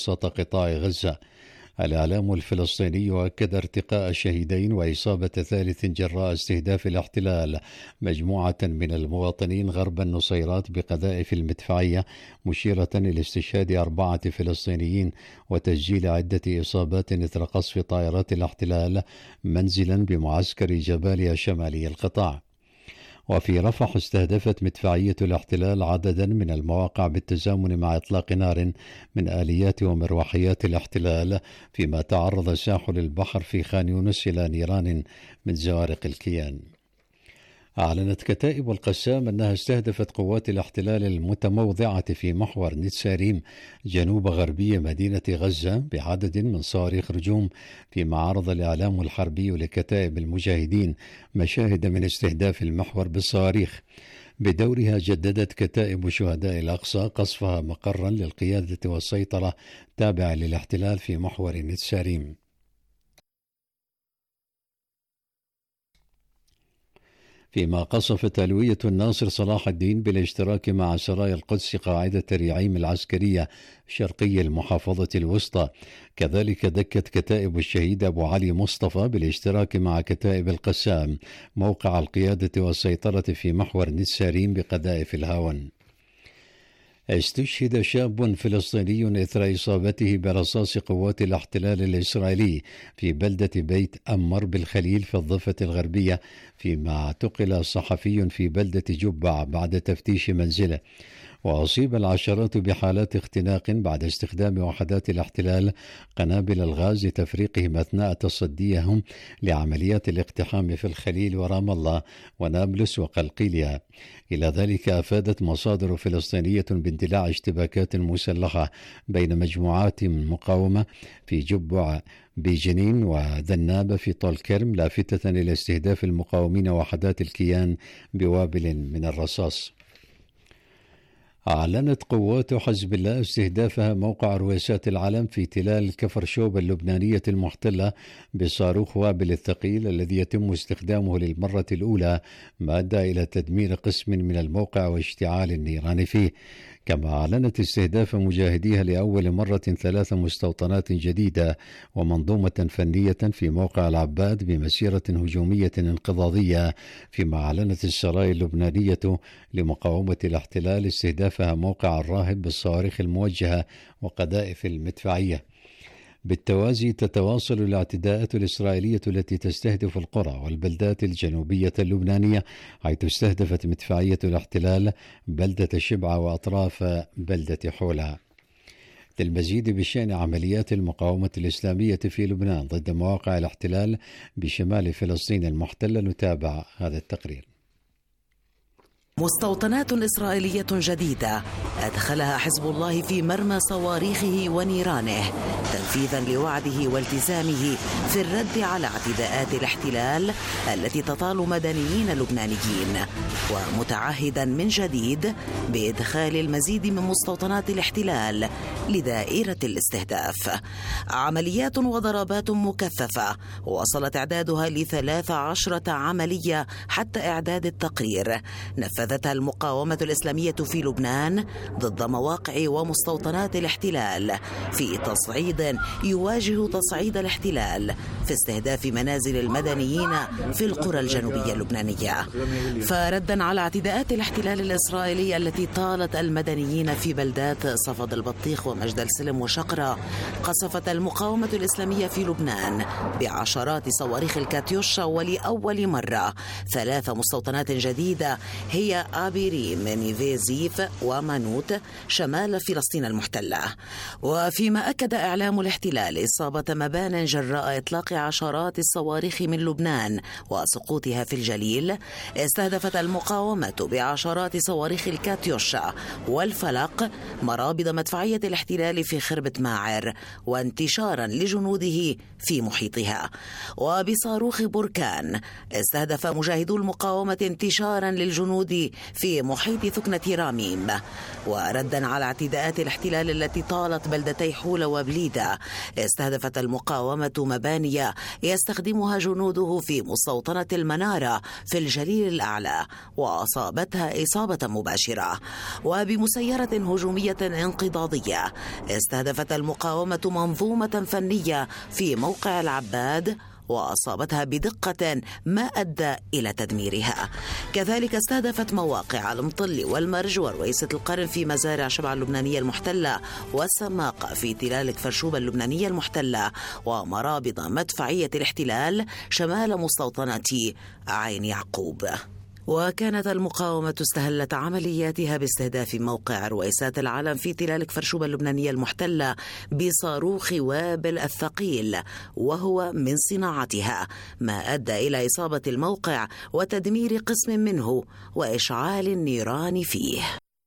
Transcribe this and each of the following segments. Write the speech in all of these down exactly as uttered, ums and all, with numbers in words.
وسط قطاع غزة. الإعلام الفلسطيني أكد ارتقاء الشهيدين وإصابة ثالث جراء استهداف الاحتلال مجموعة من المواطنين غرب النصيرات بقذائف المدفعية، مشيرة إلى استشهاد أربعة فلسطينيين وتسجيل عدة إصابات إثر قصف طائرات الاحتلال منزلا بمعسكر جباليا شمالي القطاع. وفي رفح استهدفت مدفعية الاحتلال عددا من المواقع بالتزامن مع إطلاق نار من آليات ومروحيات الاحتلال، فيما تعرض ساحل البحر في خان يونس إلى نيران من زوارق الكيان. أعلنت كتائب القسام أنها استهدفت قوات الاحتلال المتموضعة في محور نتساريم جنوب غربي مدينة غزة بعدد من صواريخ رجوم، فيما عرض الإعلام الحربي لكتائب المجاهدين مشاهد من استهداف المحور بالصواريخ. بدورها جددت كتائب شهداء الأقصى قصفها مقرا للقيادة والسيطرة تابع للاحتلال في محور نتساريم. فيما قصفت ألوية الناصر صلاح الدين بالاشتراك مع سرايا القدس قاعدة ريعيم العسكرية شرقي المحافظة الوسطى. كذلك دكت كتائب الشهيد أبو علي مصطفى بالاشتراك مع كتائب القسام موقع القيادة والسيطرة في محور نتساريم بقذائف الهاون. استشهد شاب فلسطيني إثر إصابته برصاص قوات الاحتلال الإسرائيلي في بلدة بيت أمر بالخليل في الضفة الغربية، فيما اعتقل صحفي في بلدة جبع بعد تفتيش منزله. وأصيب العشرات بحالات اختناق بعد استخدام وحدات الاحتلال قنابل الغاز لتفريقهم أثناء تصديهم لعمليات الاقتحام في الخليل ورام الله ونابلس وقلقيلية. إلى ذلك أفادت مصادر فلسطينية باندلاع اشتباكات مسلحة بين مجموعات مقاومة في جبع بجنين وذنابة في طول كرم، لافتة إلى استهداف المقاومين وحدات الكيان بوابل من الرصاص. أعلنت قوات حزب الله استهدافها موقع رويسات العلم في تلال كفر شوب اللبنانية المحتلة بصاروخ وابل الثقيل الذي يتم استخدامه للمرة الأولى، ما أدى إلى تدمير قسم من الموقع واشتعال النيران فيه. كما أعلنت استهداف مجاهديها لأول مرة ثلاث مستوطنات جديدة ومنظومة فنية في موقع العباد بمسيرة هجومية انقضاضية، فيما أعلنت السرايا اللبنانية لمقاومة الاحتلال استهدافها موقع الراهب بالصواريخ الموجهة وقذائف المدفعية. بالتوازي تتواصل الاعتداءات الإسرائيلية التي تستهدف القرى والبلدات الجنوبية اللبنانية، حيث استهدفت مدفعية الاحتلال بلدة شبعة وأطراف بلدة حولها. للمزيد بشأن عمليات المقاومة الإسلامية في لبنان ضد مواقع الاحتلال بشمال فلسطين المحتلة نتابع هذا التقرير. مستوطنات إسرائيلية جديدة أدخلها حزب الله في مرمى صواريخه ونيرانه تنفيذا لوعده والتزامه في الرد على اعتداءات الاحتلال التي تطال مدنيين لبنانيين، ومتعهدا من جديد بإدخال المزيد من مستوطنات الاحتلال لدائرة الاستهداف. عمليات وضربات مكثفة وصل تعدادها لثلاث عشرة عملية حتى إعداد التقرير نفذتها المقاومة الإسلامية في لبنان ضد مواقع ومستوطنات الاحتلال في تصعيد يواجه تصعيد الاحتلال في استهداف منازل المدنيين في القرى الجنوبية اللبنانية. فردا على اعتداءات الاحتلال الإسرائيلي التي طالت المدنيين في بلدات صفد البطيخ ومجد السلم وشقرة، قصفت المقاومة الإسلامية في لبنان بعشرات صواريخ الكاتيوشا ولأول مرة ثلاث مستوطنات جديدة هي آبيريم، نيفي زيف ومانوت شمال فلسطين المحتلة. وفيما أكد إعلام الاحتلال إصابة مبان جراء إطلاق عشرات الصواريخ من لبنان وسقوطها في الجليل، استهدفت المقاومة بعشرات صواريخ الكاتيوشا والفلق مرابض مدفعية الاحتلال في خربة ماعر وانتشارا لجنوده في محيطها. وبصاروخ بركان استهدف مجاهدو المقاومة انتشارا للجنود السوري في محيط ثكنة راميم. وردا على اعتداءات الاحتلال التي طالت بلدتي حولة وبليدة، استهدفت المقاومة مباني يستخدمها جنوده في مستوطنة المنارة في الجليل الأعلى، وأصابتها إصابة مباشرة. وبمسيرة هجومية انقضاضية استهدفت المقاومة منظومة فنية في موقع العباد، وأصابتها بدقة ما أدى إلى تدميرها. كذلك استهدفت مواقع المطل والمرج ورويسة القرن في مزارع شبع اللبنانية المحتلة، والسماق في تلال كفرشوب اللبنانية المحتلة، ومرابط مدفعية الاحتلال شمال مستوطنة عين يعقوب. وكانت المقاومة استهلت عملياتها باستهداف موقع رويسات العلم في تلال كفرشوب اللبنانية المحتلة بصاروخ وابل الثقيل، وهو من صناعتها، ما أدى إلى إصابة الموقع وتدمير قسم منه وإشعال النيران فيه.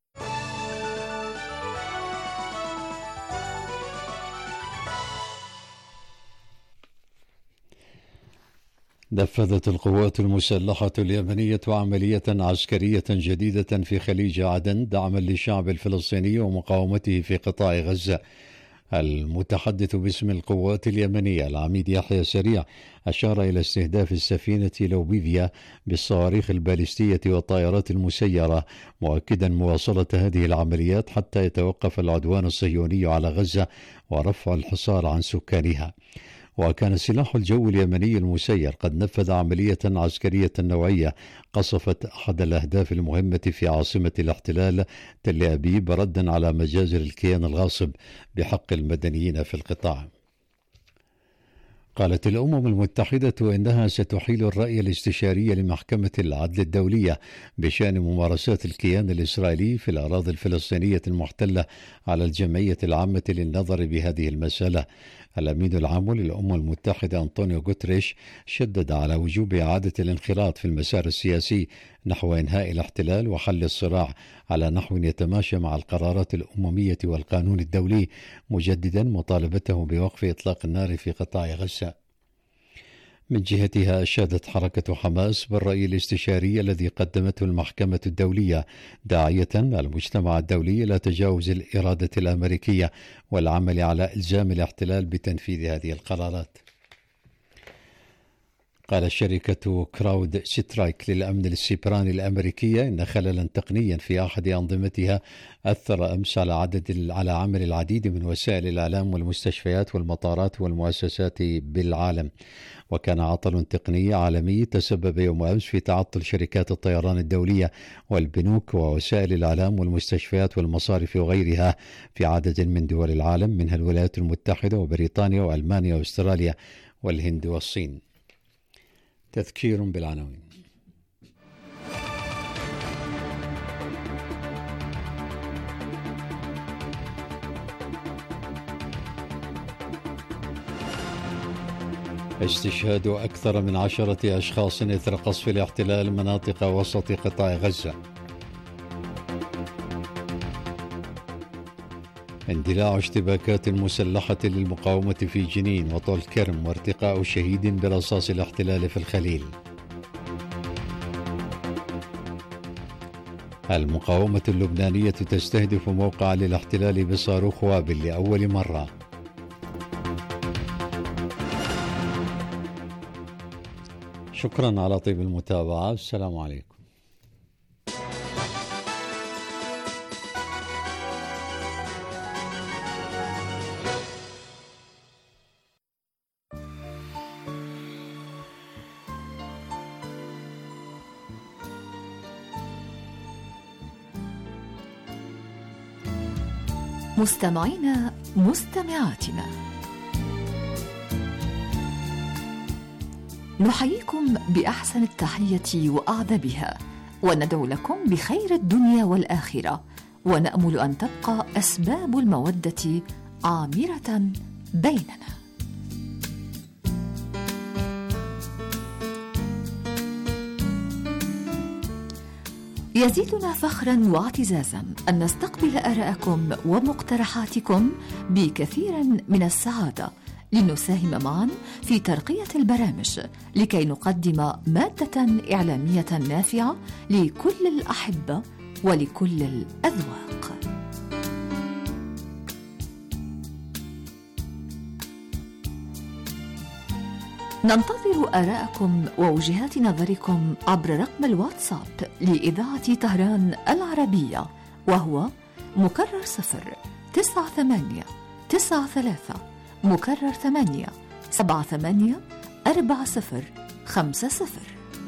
نفذت القوات المسلحة اليمنية عملية عسكرية جديدة في خليج عدن دعما للشعب الفلسطيني ومقاومته في قطاع غزة. المتحدث باسم القوات اليمنية العميد يحيى سريع أشار إلى استهداف السفينة لوبيفيا بالصواريخ البالستية والطائرات المسيرة، مؤكدا مواصلة هذه العمليات حتى يتوقف العدوان الصهيوني على غزة ورفع الحصار عن سكانها. وكان سلاح الجو اليمني المسير قد نفذ عملية عسكرية نوعية قصفت أحد الأهداف المهمة في عاصمة الاحتلال تل أبيب، ردا على مجازر الكيان الغاصب بحق المدنيين في القطاع. قالت الأمم المتحدة إنها ستحيل الرأي الاستشاري لمحكمة العدل الدولية بشأن ممارسات الكيان الإسرائيلي في الأراضي الفلسطينية المحتلة على الجمعية العامة للنظر بهذه المسألة. الأمين العام للأمم المتحدة أنطونيو غوتريش شدد على وجوب إعادة الانخراط في المسار السياسي نحو إنهاء الاحتلال وحل الصراع على نحو يتماشى مع القرارات الأممية والقانون الدولي، مجددا مطالبته بوقف إطلاق النار في قطاع غزة. من جهتها أشادت حركة حماس بالرأي الاستشاري الذي قدمته المحكمة الدولية، داعية المجتمع الدولي إلى تجاوز الإرادة الأمريكية والعمل على إلزام الاحتلال بتنفيذ هذه القرارات. قال شركة كراود سترايك للأمن السيبراني الأمريكية إن خللا تقنيا في أحد أنظمتها أثر أمس على عدد على عمل العديد من وسائل الإعلام والمستشفيات والمطارات والمؤسسات بالعالم. وكان عطل تقني عالمي تسبب يوم أمس في تعطل شركات الطيران الدولية والبنوك ووسائل الإعلام والمستشفيات والمصارف وغيرها في عدد من دول العالم، منها الولايات المتحدة وبريطانيا وألمانيا وأستراليا والهند والصين. تذكير بالعناوين. استشهاد أكثر من عشرة أشخاص إثر قصف الاحتلال مناطق وسط قطاع غزة. اندلاع اشتباكات مسلحة للمقاومة في جنين وطول كرم وارتقاء شهيد برصاص الاحتلال في الخليل. المقاومة اللبنانية تستهدف موقع للاحتلال بصاروخ وابل لأول مرة. شكرا على طيب المتابعة. السلام عليكم. مستمعينا مستمعاتنا، نحييكم بأحسن التحية وأعذبها، وندعو لكم بخير الدنيا والآخرة، ونأمل أن تبقى أسباب المودة عامرة بيننا. يزيدنا فخرا واعتزازا أن نستقبل آراءكم ومقترحاتكم بكثير من السعادة لنساهم معا في ترقية البرامج لكي نقدم مادة إعلامية نافعة لكل الأحبة ولكل الأذواق. ننتظر آراءكم ووجهات نظركم عبر رقم الواتساب لإذاعة طهران العربية، وهو مكرر صفر تسعة ثمانية تسعة ثلاثة مكرر ثمانية سبعة ثمانية أربعة صفر خمسة صفر.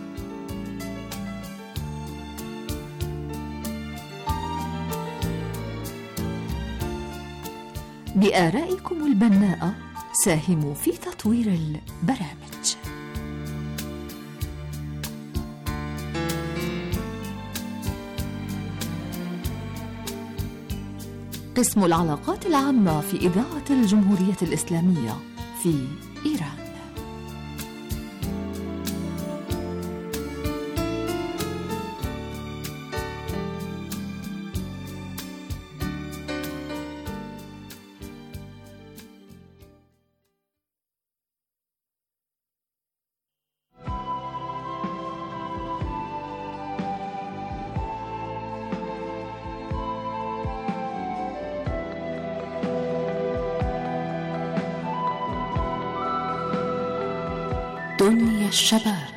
بآرائكم البناءة ساهموا في تطوير البرامج. قسم العلاقات العامة في إذاعة الجمهورية الإسلامية في إيران. دنيا الشباب.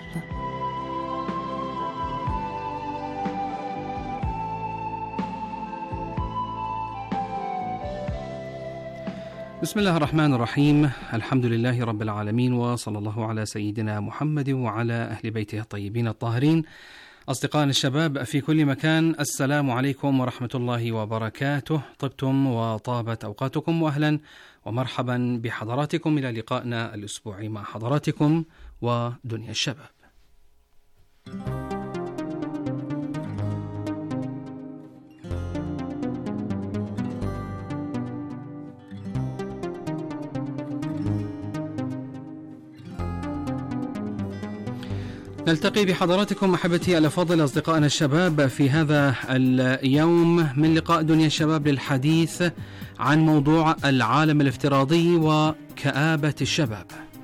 بسم الله الرحمن الرحيم، الحمد لله رب العالمين، وصلى الله على سيدنا محمد وعلى أهل بيته الطيبين الطاهرين. أصدقائنا الشباب في كل مكان، السلام عليكم ورحمة الله وبركاته. طبتم وطابت أوقاتكم، وأهلا ومرحبا بحضراتكم إلى لقائنا الأسبوعي مع حضراتكم ودنيا الشباب. نلتقي بحضراتكم أحبتي الأفاضل أصدقائنا الشباب في هذا اليوم من لقاء دنيا الشباب للحديث عن موضوع العالم الافتراضي وكآبة الشباب.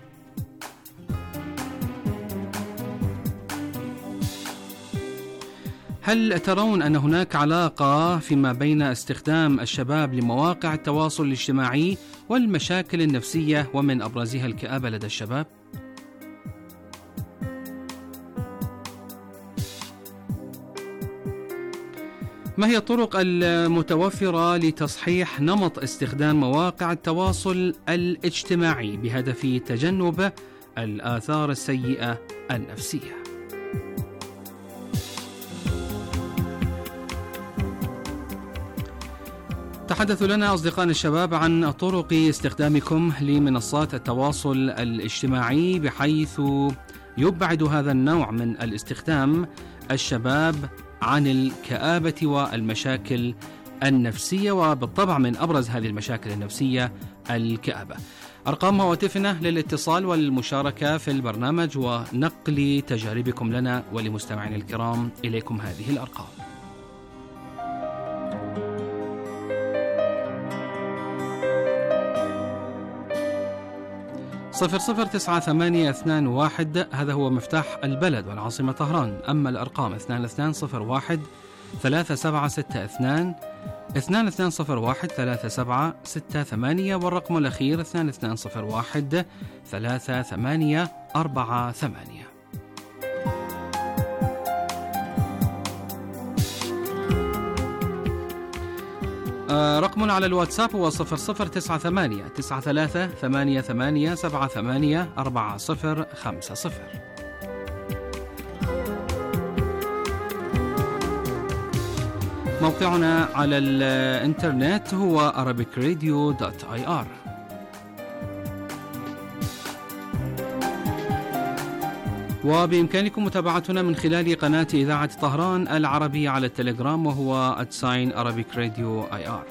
هل ترون أن هناك علاقة فيما بين استخدام الشباب لمواقع التواصل الاجتماعي والمشاكل النفسية ومن أبرزها الكآبة لدى الشباب؟ ما هي الطرق المتوفرة لتصحيح نمط استخدام مواقع التواصل الاجتماعي بهدف تجنب الآثار السيئة النفسية؟ تحدثوا لنا أصدقائنا الشباب عن طرق استخدامكم لمنصات التواصل الاجتماعي بحيث يبعد هذا النوع من الاستخدام الشباب عن الكآبة والمشاكل النفسية، وبالطبع من أبرز هذه المشاكل النفسية الكآبة. أرقام هواتفنا للاتصال والمشاركة في البرنامج ونقل تجاربكم لنا ولمستمعين الكرام إليكم هذه الأرقام: صفر صفر تسعة ثمانية اثنان واحد، هذا هو مفتاح البلد والعاصمة طهران. أما الأرقام اثنان اثنان صفر واحد ثلاثة سبعة ستة اثنان اثنان اثنان صفر واحد ثلاثة سبعة ستة ثمانية، والرقم الأخير اثنان اثنان صفر واحد ثلاثة ثمانية أربعة ثمانية. رقمنا على الواتساب هو صفر صفر تسعة ثمانية تسعة ثلاثة ثمانية ثمانية سبعة ثمانية أربعة صفر خمسة صفر. موقعنا على الإنترنت هو arabic radio dot i r. وبإمكانكم متابعتنا من خلال قناة إذاعة طهران العربية على التليجرام، وهو @sign arabic radio i r.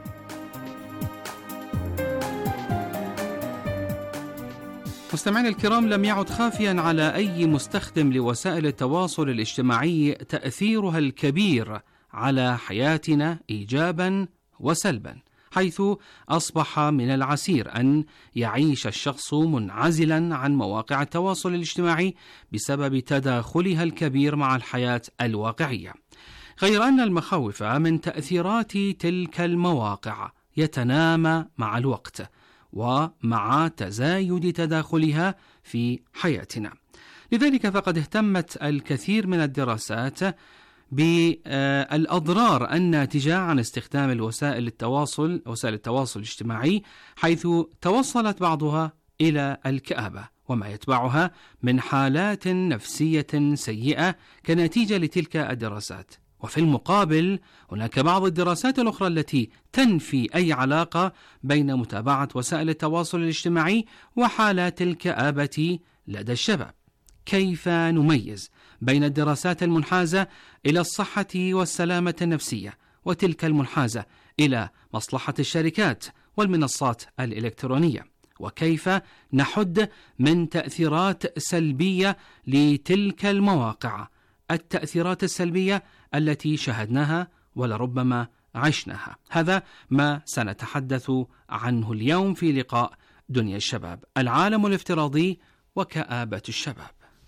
مستمعين الكرام، لم يعد خافيا على أي مستخدم لوسائل التواصل الاجتماعي تأثيرها الكبير على حياتنا إيجابا وسلبا، حيث أصبح من العسير أن يعيش الشخص منعزلا عن مواقع التواصل الاجتماعي بسبب تداخلها الكبير مع الحياة الواقعية. غير أن المخاوف من تأثيرات تلك المواقع يتنامى مع الوقت ومع تزايد تداخلها في حياتنا. لذلك فقد اهتمت الكثير من الدراسات بالأضرار الناتجة عن استخدام الوسائل التواصل وسائل التواصل الاجتماعي، حيث توصلت بعضها إلى الكآبة وما يتبعها من حالات نفسية سيئة كنتيجة لتلك الدراسات. وفي المقابل هناك بعض الدراسات الأخرى التي تنفي أي علاقة بين متابعة وسائل التواصل الاجتماعي وحالات الكآبة لدى الشباب. كيف نميز بين الدراسات المنحازة إلى الصحة والسلامة النفسية وتلك المنحازة إلى مصلحة الشركات والمنصات الإلكترونية؟ وكيف نحد من تأثيرات سلبية لتلك المواقع، التأثيرات السلبية التي شاهدناها ولربما عشناها؟ هذا ما سنتحدث عنه اليوم في لقاء دنيا الشباب، العالم الافتراضي وكآبة الشباب.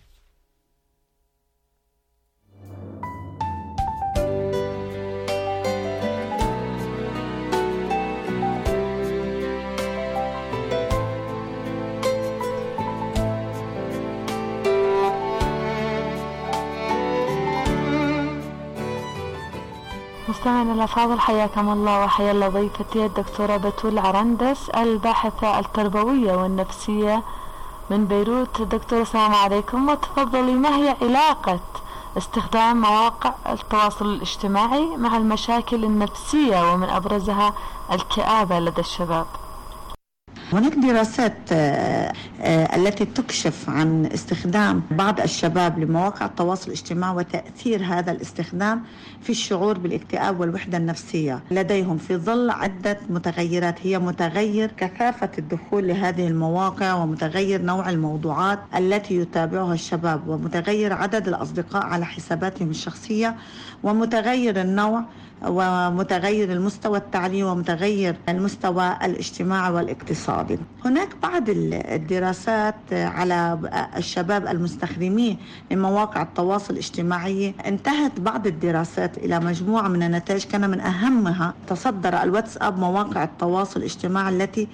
مستمعينا الأفاضل، حياكم الله وحيا الله ضيفتي الدكتورة بتول عرندس الباحثة التربوية والنفسية من بيروت. دكتورة السلام عليكم، وتفضلي ما هي علاقة استخدام مواقع التواصل الاجتماعي مع المشاكل النفسية ومن أبرزها الكآبة لدى الشباب؟ هناك دراسات التي تكشف عن استخدام بعض الشباب لمواقع التواصل الاجتماعي وتأثير هذا الاستخدام في الشعور بالاكتئاب والوحدة النفسية لديهم في ظل عدة متغيرات، هي متغير كثافة الدخول لهذه المواقع، ومتغير نوع الموضوعات التي يتابعها الشباب، ومتغير عدد الأصدقاء على حساباتهم الشخصية، ومتغير النوع، ومتغير المستوى التعليمي، ومتغير المستوى الاجتماعي والاقتصادي. هناك بعض الدراسات على الشباب المستخدمين لمواقع التواصل الاجتماعي، انتهت بعض الدراسات إلى مجموعة من النتائج كان من أهمها تصدر الواتساب مواقع التواصل الاجتماعي التي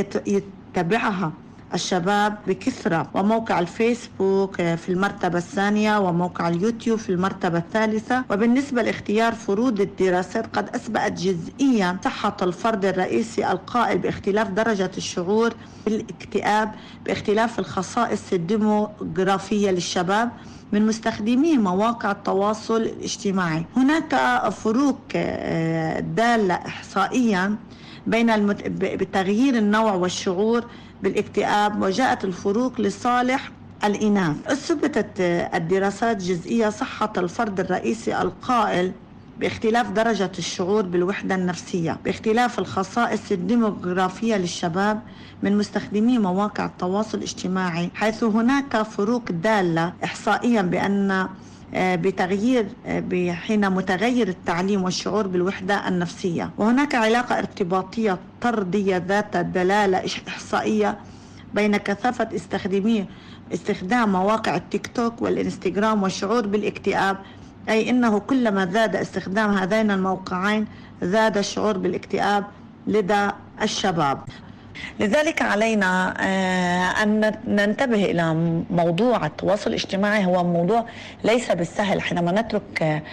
يتبعها الشباب بكثرة، وموقع الفيسبوك في المرتبة الثانية، وموقع اليوتيوب في المرتبة الثالثة. وبالنسبة لاختيار فروض الدراسات قد أثبتت جزئيا صحة الفرد الرئيسي القائل باختلاف درجة الشعور بالاكتئاب باختلاف الخصائص الديموغرافية للشباب من مستخدمي مواقع التواصل الاجتماعي. هناك فروق دالة إحصائيا بين المت... بتغيير النوع والشعور بالاكتئاب، وجاءت الفروق لصالح الإناث. أثبتت الدراسات جزئية صحة الفرد الرئيسي القائل باختلاف درجة الشعور بالوحدة النفسية باختلاف الخصائص الديموغرافية للشباب من مستخدمي مواقع التواصل الاجتماعي، حيث هناك فروق دالة إحصائيا بأن بتغيير حين متغير التعليم والشعور بالوحدة النفسية. وهناك علاقة ارتباطية طردية ذات دلالة إحصائية بين كثافة استخدامي استخدام مواقع التيك توك والإنستغرام والشعور بالاكتئاب، أي أنه كلما زاد استخدام هذين الموقعين زاد الشعور بالاكتئاب لدى الشباب. لذلك علينا أن ننتبه إلى موضوع التواصل الاجتماعي، هو موضوع ليس بالسهل. حينما نترك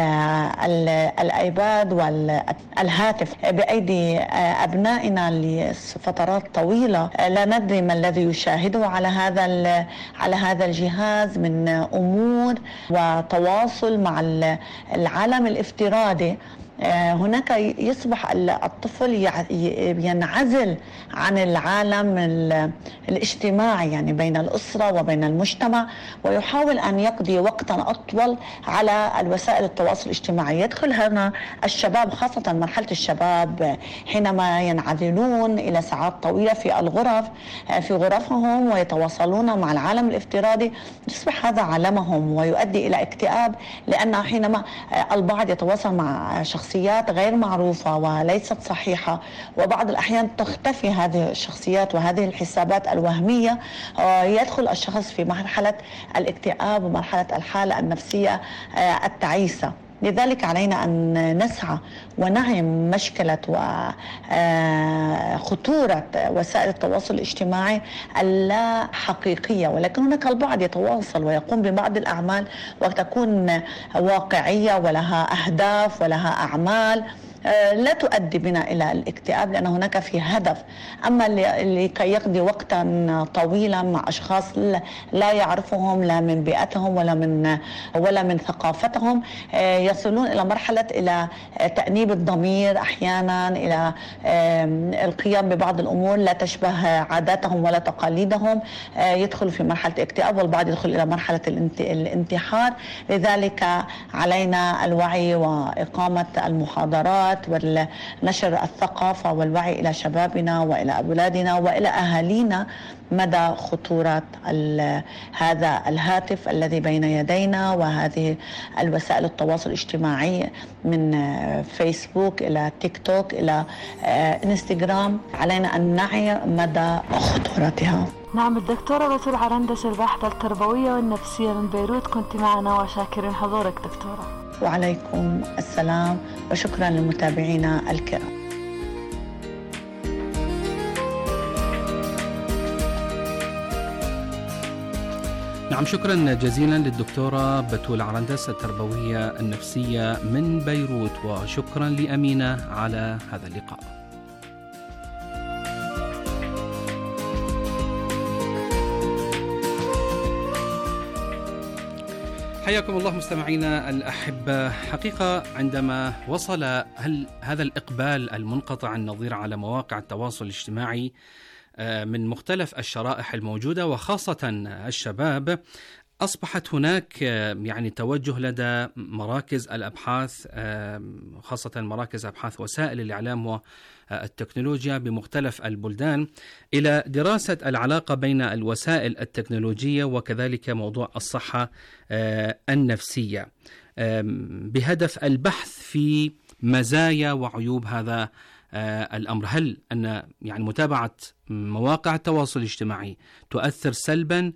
الآيباد والهاتف بأيدي أبنائنا لفترات طويلة لا ندري ما الذي يشاهده على هذا على هذا الجهاز من أمور وتواصل مع العالم الافتراضي. هناك يصبح الطفل ينعزل عن العالم الاجتماعي، يعني بين الأسرة وبين المجتمع، ويحاول أن يقضي وقتا أطول على الوسائل التواصل الاجتماعي. يدخل هنا الشباب، خاصة مرحلة الشباب حينما ينعزلون إلى ساعات طويلة في الغرف في غرفهم ويتواصلون مع العالم الافتراضي، يصبح هذا عالمهم ويؤدي إلى اكتئاب، لأن حينما البعض يتواصل مع شخص شخصيات غير معروفة وليست صحيحة، وبعض الأحيان تختفي هذه الشخصيات وهذه الحسابات الوهمية، يدخل الشخص في مرحلة الاكتئاب ومرحلة الحالة النفسية التعيسة. لذلك علينا أن نسعى ونعي مشكلة وخطورة وسائل التواصل الاجتماعي اللا حقيقية، ولكن هناك البعض يتواصل ويقوم ببعض الأعمال وتكون واقعية ولها أهداف ولها أعمال لا تؤدي بنا إلى الاكتئاب، لأن هناك في هدف. أما لكي يقضي وقتا طويلا مع أشخاص لا يعرفهم لا من بيئتهم ولا من ولا من ثقافتهم، يصلون إلى مرحلة إلى تأنيب الضمير، أحيانا إلى القيام ببعض الأمور لا تشبه عاداتهم ولا تقاليدهم، يدخل في مرحلة اكتئاب، والبعض يدخل إلى مرحلة الانتحار. لذلك علينا الوعي وإقامة المحاضرات ونشر الثقافة والوعي إلى شبابنا وإلى أولادنا وإلى أهالينا مدى خطورة هذا الهاتف الذي بين يدينا وهذه الوسائل التواصل الاجتماعي من فيسبوك إلى تيك توك إلى انستغرام. علينا أن نعي مدى خطورتها. نعم، الدكتورة بتول عرندس، الباحثة التربوية والنفسية من بيروت، كنت معنا وشاكرين حضورك دكتورة. وعليكم السلام وشكرا لمتابعينا الكرام. نعم، شكرا جزيلا للدكتورة بتول عرندس التربوية النفسية من بيروت، وشكرا لأمينة على هذا اللقاء. حياكم الله مستمعينا الأحبة. حقيقة عندما وصل هل هذا الإقبال المنقطع النظير على مواقع التواصل الاجتماعي من مختلف الشرائح الموجودة وخاصة الشباب، أصبحت هناك يعني توجه لدى مراكز الأبحاث، خاصة مراكز أبحاث وسائل الإعلام والتكنولوجيا بمختلف البلدان، إلى دراسة العلاقة بين الوسائل التكنولوجية وكذلك موضوع الصحة النفسية، بهدف البحث في مزايا وعيوب هذا الأمر. هل أن يعني متابعة مواقع التواصل الاجتماعي تؤثر سلبا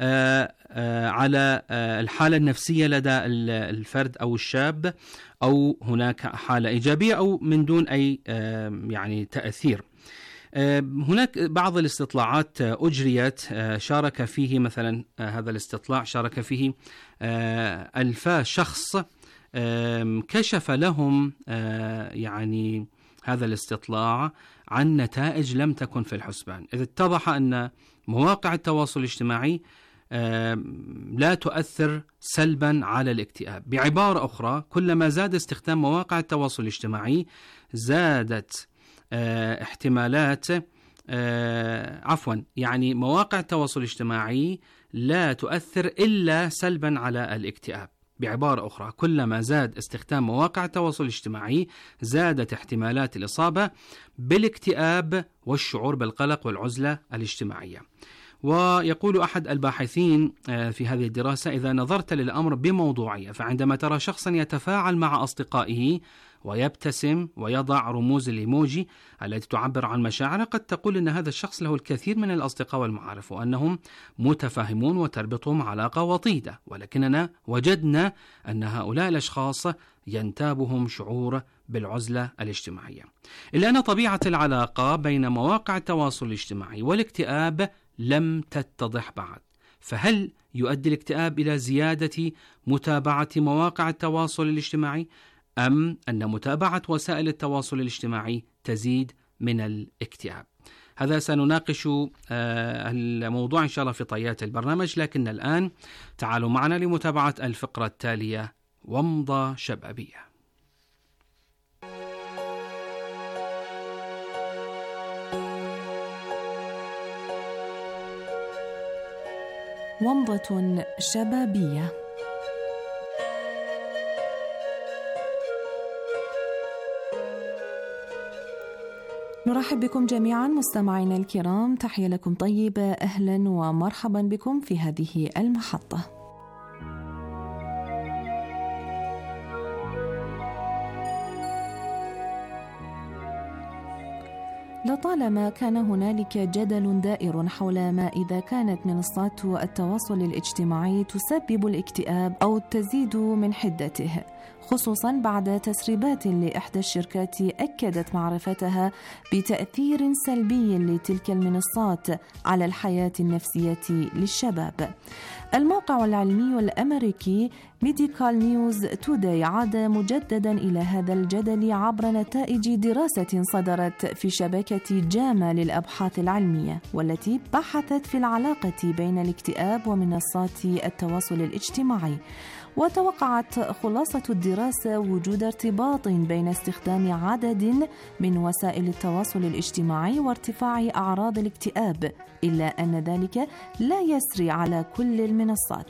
على الحالة النفسية لدى الفرد أو الشاب، أو هناك حالة إيجابية أو من دون أي يعني تأثير؟ هناك بعض الاستطلاعات أجريت شارك فيه مثلا هذا الاستطلاع شارك فيه ألف شخص، كشف لهم يعني هذا الاستطلاع عن نتائج لم تكن في الحسبان، إذ اتضح أن مواقع التواصل الاجتماعي لا تؤثر سلبا على الاكتئاب. بعبارة أخرى، كلما زاد استخدام مواقع التواصل الاجتماعي زادت احتمالات عفوا يعني مواقع التواصل الاجتماعي لا تؤثر إلا سلبا على الاكتئاب. بعبارة أخرى، كلما زاد استخدام مواقع التواصل الاجتماعي زادت احتمالات الإصابة بالاكتئاب والشعور بالقلق والعزلة الاجتماعية. ويقول أحد الباحثين في هذه الدراسة: إذا نظرت للأمر بموضوعية، فعندما ترى شخصا يتفاعل مع أصدقائه ويبتسم ويضع رموز الإيموجي التي تعبر عن مشاعره، قد تقول أن هذا الشخص له الكثير من الأصدقاء والمعارف وأنهم متفاهمون وتربطهم علاقة وطيدة، ولكننا وجدنا أن هؤلاء الأشخاص ينتابهم شعور بالعزلة الاجتماعية. إلا أن طبيعة العلاقة بين مواقع التواصل الاجتماعي والاكتئاب لم تتضح بعد، فهل يؤدي الاكتئاب إلى زيادة متابعة مواقع التواصل الاجتماعي، أم أن متابعة وسائل التواصل الاجتماعي تزيد من الاكتئاب؟ هذا سنناقش الموضوع إن شاء الله في طيات البرنامج، لكن الآن تعالوا معنا لمتابعة الفقرة التالية: ومضة شبابية. ومضة شبابية. نرحب بكم جميعا مستمعينا الكرام، تحية لكم طيبة، أهلا ومرحبا بكم في هذه المحطة. ولطالما كان هنالك جدل دائر حول ما إذا كانت منصات التواصل الاجتماعي تسبب الاكتئاب أو تزيد من حدته، خصوصا بعد تسريبات لإحدى الشركات أكدت معرفتها بتأثير سلبي لتلك المنصات على الحياة النفسية للشباب. الموقع العلمي الأمريكي ميديكال نيوز توداي عاد مجددا إلى هذا الجدل عبر نتائج دراسة صدرت في شبكة جاما للأبحاث العلمية، والتي بحثت في العلاقة بين الاكتئاب ومنصات التواصل الاجتماعي. وتوقعت خلاصة الدراسة وجود ارتباط بين استخدام عدد من وسائل التواصل الاجتماعي وارتفاع أعراض الاكتئاب، إلا أن ذلك لا يسري على كل المنصات.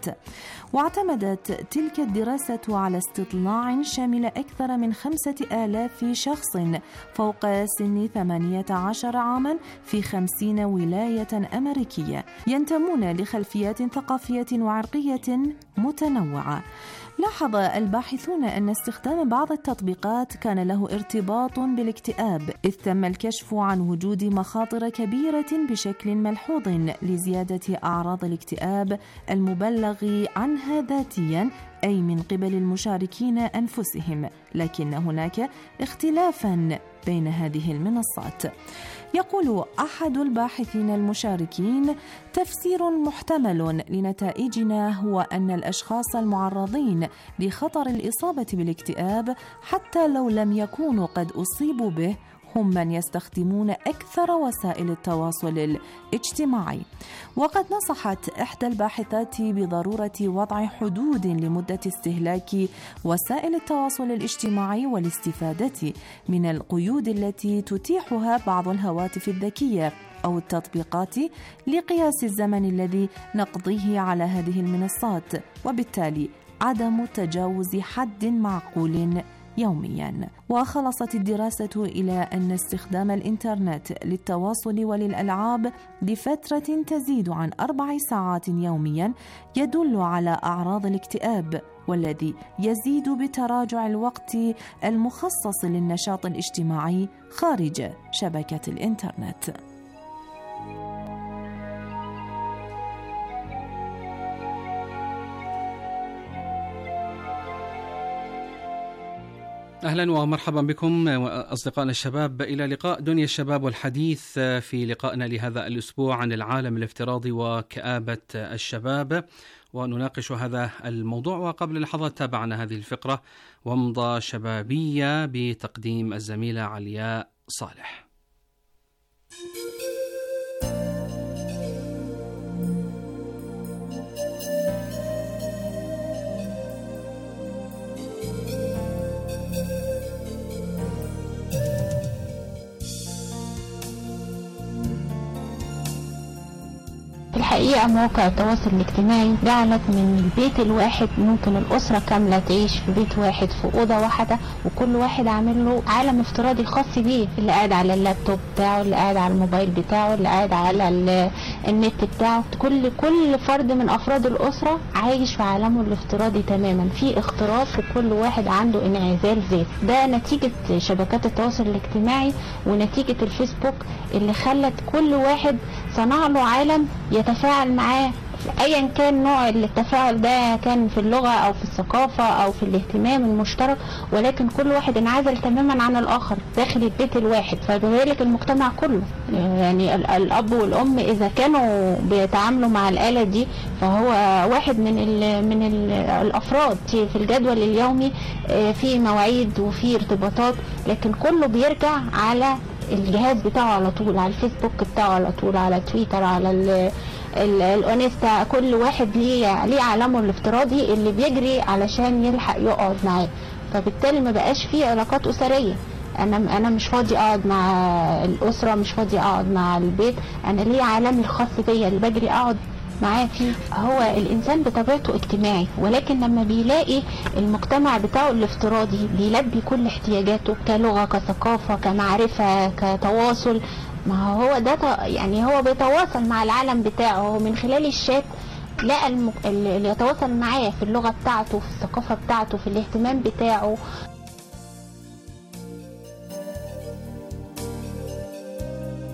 واعتمدت تلك الدراسة على استطلاع شامل أكثر من خمسة آلاف شخص فوق سن ثمانية عشر عاما في خمسين ولاية أمريكية ينتمون لخلفيات ثقافية وعرقية متنوعة. لاحظ الباحثون أن استخدام بعض التطبيقات كان له ارتباط بالاكتئاب، إذ تم الكشف عن وجود مخاطر كبيرة بشكل ملحوظ لزيادة أعراض الاكتئاب المبلغ عنها ذاتياً، أي من قبل المشاركين أنفسهم، لكن هناك اختلافاً بين هذه المنصات. يقول أحد الباحثين المشاركين: تفسير محتمل لنتائجنا هو أن الأشخاص المعرضين لخطر الإصابة بالاكتئاب حتى لو لم يكونوا قد أصيبوا به هم من يستخدمون أكثر وسائل التواصل الاجتماعي. وقد نصحت إحدى الباحثات بضرورة وضع حدود لمدة استهلاك وسائل التواصل الاجتماعي والاستفادة من القيود التي تتيحها بعض الهواتف الذكية أو التطبيقات لقياس الزمن الذي نقضيه على هذه المنصات، وبالتالي عدم تجاوز حد معقول يوميا. وخلصت الدراسة إلى أن استخدام الإنترنت للتواصل وللألعاب لفترة تزيد عن أربع ساعات يوميا يدل على أعراض الاكتئاب، والذي يزيد بتراجع الوقت المخصص للنشاط الاجتماعي خارج شبكة الإنترنت. أهلا ومرحبا بكم أصدقائنا الشباب إلى لقاء دنيا الشباب والحديث في لقائنا لهذا الأسبوع عن العالم الافتراضي وكآبة الشباب، ونناقش هذا الموضوع. وقبل لحظات تابعنا هذه الفقرة ومضة شبابية بتقديم الزميلة علياء صالح. الحقيقة مواقع التواصل الاجتماعي جعلت من البيت الواحد ممكن الأسرة كاملة تعيش في بيت واحد في أوضة واحدة، وكل واحد عامل له عالم افتراضي خاص بيه، اللي قاعد على اللابتوب بتاعه، اللي قاعد على الموبايل بتاعه، اللي قاعد على النت بتاعه. كل كل فرد من أفراد الأسرة عايش في عالمه الافتراضي تماما، في اختراق وكل واحد عنده انعزال ذات. ده نتيجة شبكات التواصل الاجتماعي ونتيجة الفيسبوك اللي خلت كل واحد صنع له عالم يتفاعل معاه، ايا كان نوع التفاعل ده، كان في اللغة او في الثقافة او في الاهتمام المشترك، ولكن كل واحد انعزل تماما عن الاخر داخل البيت الواحد. فبذلك المجتمع كله، يعني الاب والام اذا كانوا بيتعاملوا مع الآلة دي فهو واحد من ال من ال الافراد في الجدول اليومي، في مواعيد وفي ارتباطات، لكن كله بيرجع على الجهاز بتاعه على طول، على الفيسبوك بتاعه على طول، على تويتر، على الانستا. كل واحد ليه ليه عالمه الافتراضي اللي بيجري علشان يلحق يقعد معاه. فبالتالي ما بقاش فيه علاقات اسريه. انا انا مش فاضي اقعد مع الاسره، مش فاضي اقعد مع البيت، انا ليه عالمي الخاص بيا اللي بجري اقعد معاه فيه. هو الانسان بطبيعته اجتماعي، ولكن لما بيلاقي المجتمع بتاعه الافتراضي بيلبي كل احتياجاته كلغه، كثقافه، كمعرفه، كتواصل، ما هو ده يعني هو بيتواصل مع العالم بتاعه من خلال الشات، لقى المك... اللي يتواصل معاه في اللغه بتاعته، في الثقافه بتاعته، في الاهتمام بتاعه.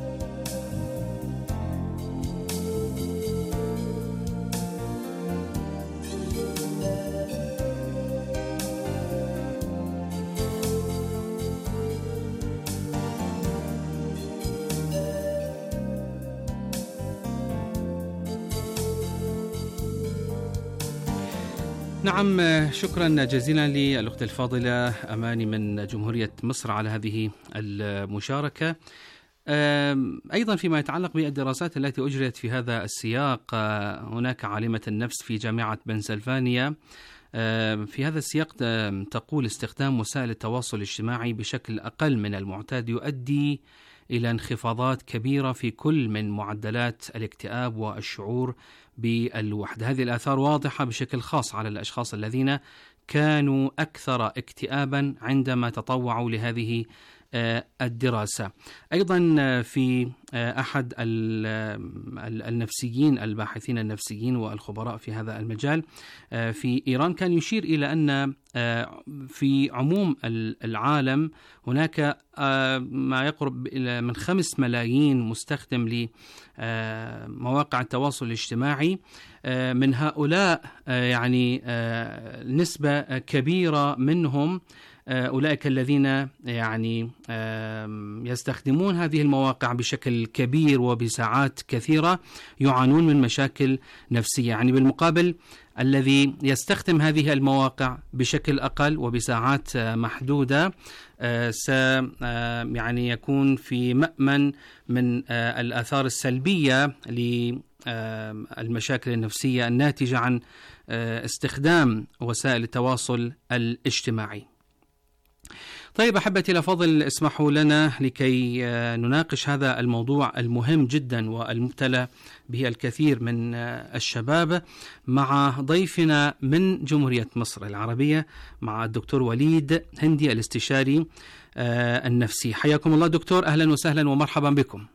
نعم، شكرا جزيلا للأخت الفاضلة أماني من جمهورية مصر على هذه المشاركة. أيضا فيما يتعلق بالدراسات التي أجريت في هذا السياق، هناك عالمة النفس في جامعة بنسلفانيا في هذا السياق تقول استخدام وسائل التواصل الاجتماعي بشكل أقل من المعتاد يؤدي إلى انخفاضات كبيرة في كل من معدلات الاكتئاب والشعور بالوحدة. هذه الآثار واضحة بشكل خاص على الأشخاص الذين كانوا أكثر اكتئابا عندما تطوعوا لهذه الدراسة. أيضا في أحد النفسيين الباحثين النفسيين والخبراء في هذا المجال في إيران كان يشير إلى أن في عموم العالم هناك ما يقرب من خمس ملايين مستخدم لمواقع التواصل الاجتماعي. من هؤلاء يعني نسبة كبيرة منهم أولئك الذين يعني يستخدمون هذه المواقع بشكل كبير وبساعات كثيرة يعانون من مشاكل نفسية. يعني بالمقابل الذي يستخدم هذه المواقع بشكل أقل وبساعات محدودة س يعني يكون في مأمن من الآثار السلبية للمشاكل النفسية الناتجة عن استخدام وسائل التواصل الاجتماعي. طيب أحبتي الأفاضل، اسمحوا لنا لكي نناقش هذا الموضوع المهم جدا والمبتلى به الكثير من الشباب مع ضيفنا من جمهورية مصر العربية، مع الدكتور وليد هندي الاستشاري النفسي. حياكم الله دكتور، أهلا وسهلا ومرحبا بكم.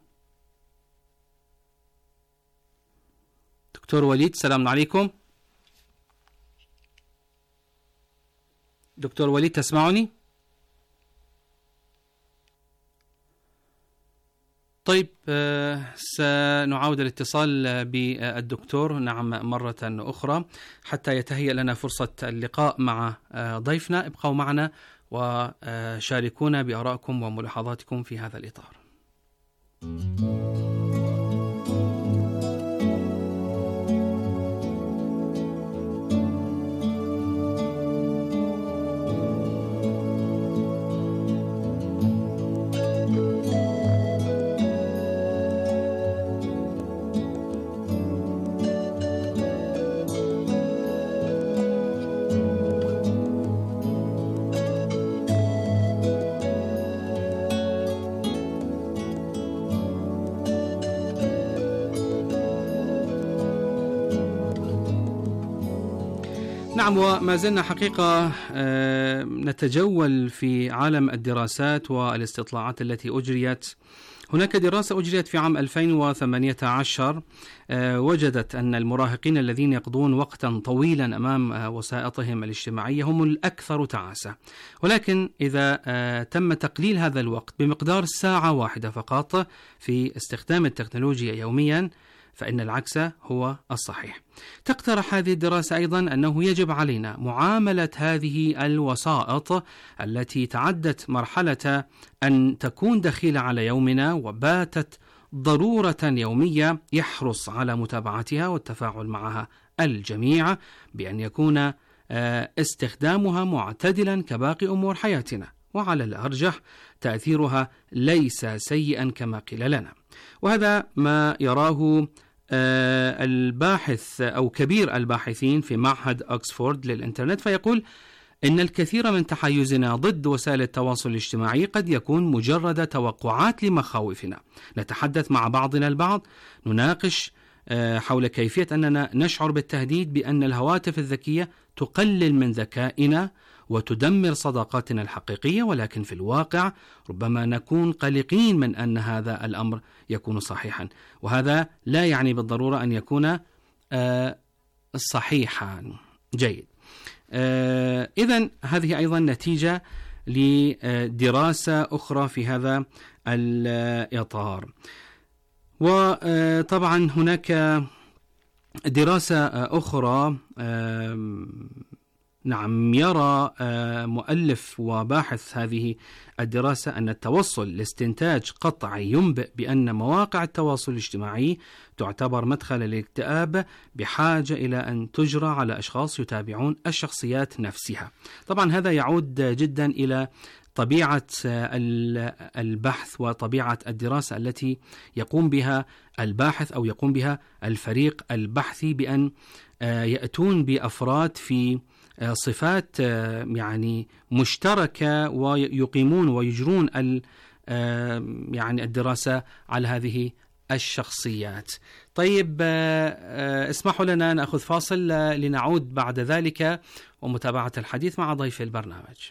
دكتور وليد، السلام عليكم. دكتور وليد تسمعني؟ طيب سنعاود الاتصال بالدكتور نعم مرة أخرى حتى يتهيأ لنا فرصة اللقاء مع ضيفنا. ابقوا معنا وشاركونا بآرائكم وملاحظاتكم في هذا الإطار. نعم، وما زلنا حقيقة نتجول في عالم الدراسات والاستطلاعات التي أجريت. هناك دراسة أجريت في عام ألفين وثمانية عشر وجدت أن المراهقين الذين يقضون وقتا طويلا أمام وسائطهم الاجتماعية هم الأكثر تعاسة، ولكن إذا تم تقليل هذا الوقت بمقدار ساعة واحدة فقط في استخدام التكنولوجيا يوميا فإن العكس هو الصحيح. تقترح هذه الدراسة أيضا أنه يجب علينا معاملة هذه الوسائط التي تعدت مرحلة أن تكون دخيلة على يومنا وباتت ضرورة يومية يحرص على متابعتها والتفاعل معها الجميع، بأن يكون استخدامها معتدلا كباقي أمور حياتنا، وعلى الأرجح تأثيرها ليس سيئا كما قيل لنا. وهذا ما يراه الباحث أو كبير الباحثين في معهد أكسفورد للإنترنت، فيقول إن الكثير من تحيزنا ضد وسائل التواصل الاجتماعي قد يكون مجرد توقعات لمخاوفنا. نتحدث مع بعضنا البعض، نناقش حول كيفية أننا نشعر بالتهديد بأن الهواتف الذكية تقلل من ذكائنا وتدمر صداقاتنا الحقيقية، ولكن في الواقع ربما نكون قلقين من أن هذا الأمر يكون صحيحا، وهذا لا يعني بالضرورة أن يكون آه صحيحا. جيد. آه إذن هذه أيضا نتيجة لدراسة أخرى في هذا الإطار. وطبعا هناك دراسة أخرى آه نعم، يرى مؤلف وباحث هذه الدراسة أن التوصل لاستنتاج قطعي ينبئ بأن مواقع التواصل الاجتماعي تعتبر مدخل للاكتئاب بحاجة إلى أن تجرى على أشخاص يتابعون الشخصيات نفسها. طبعا هذا يعود جدا إلى طبيعة البحث وطبيعة الدراسة التي يقوم بها الباحث أو يقوم بها الفريق البحثي، بأن يأتون بأفراد في صفات يعني مشتركة ويقيمون ويجرون يعني الدراسة على هذه الشخصيات. طيب، اسمحوا لنا نأخذ فاصل لنعود بعد ذلك ومتابعة الحديث مع ضيف البرنامج.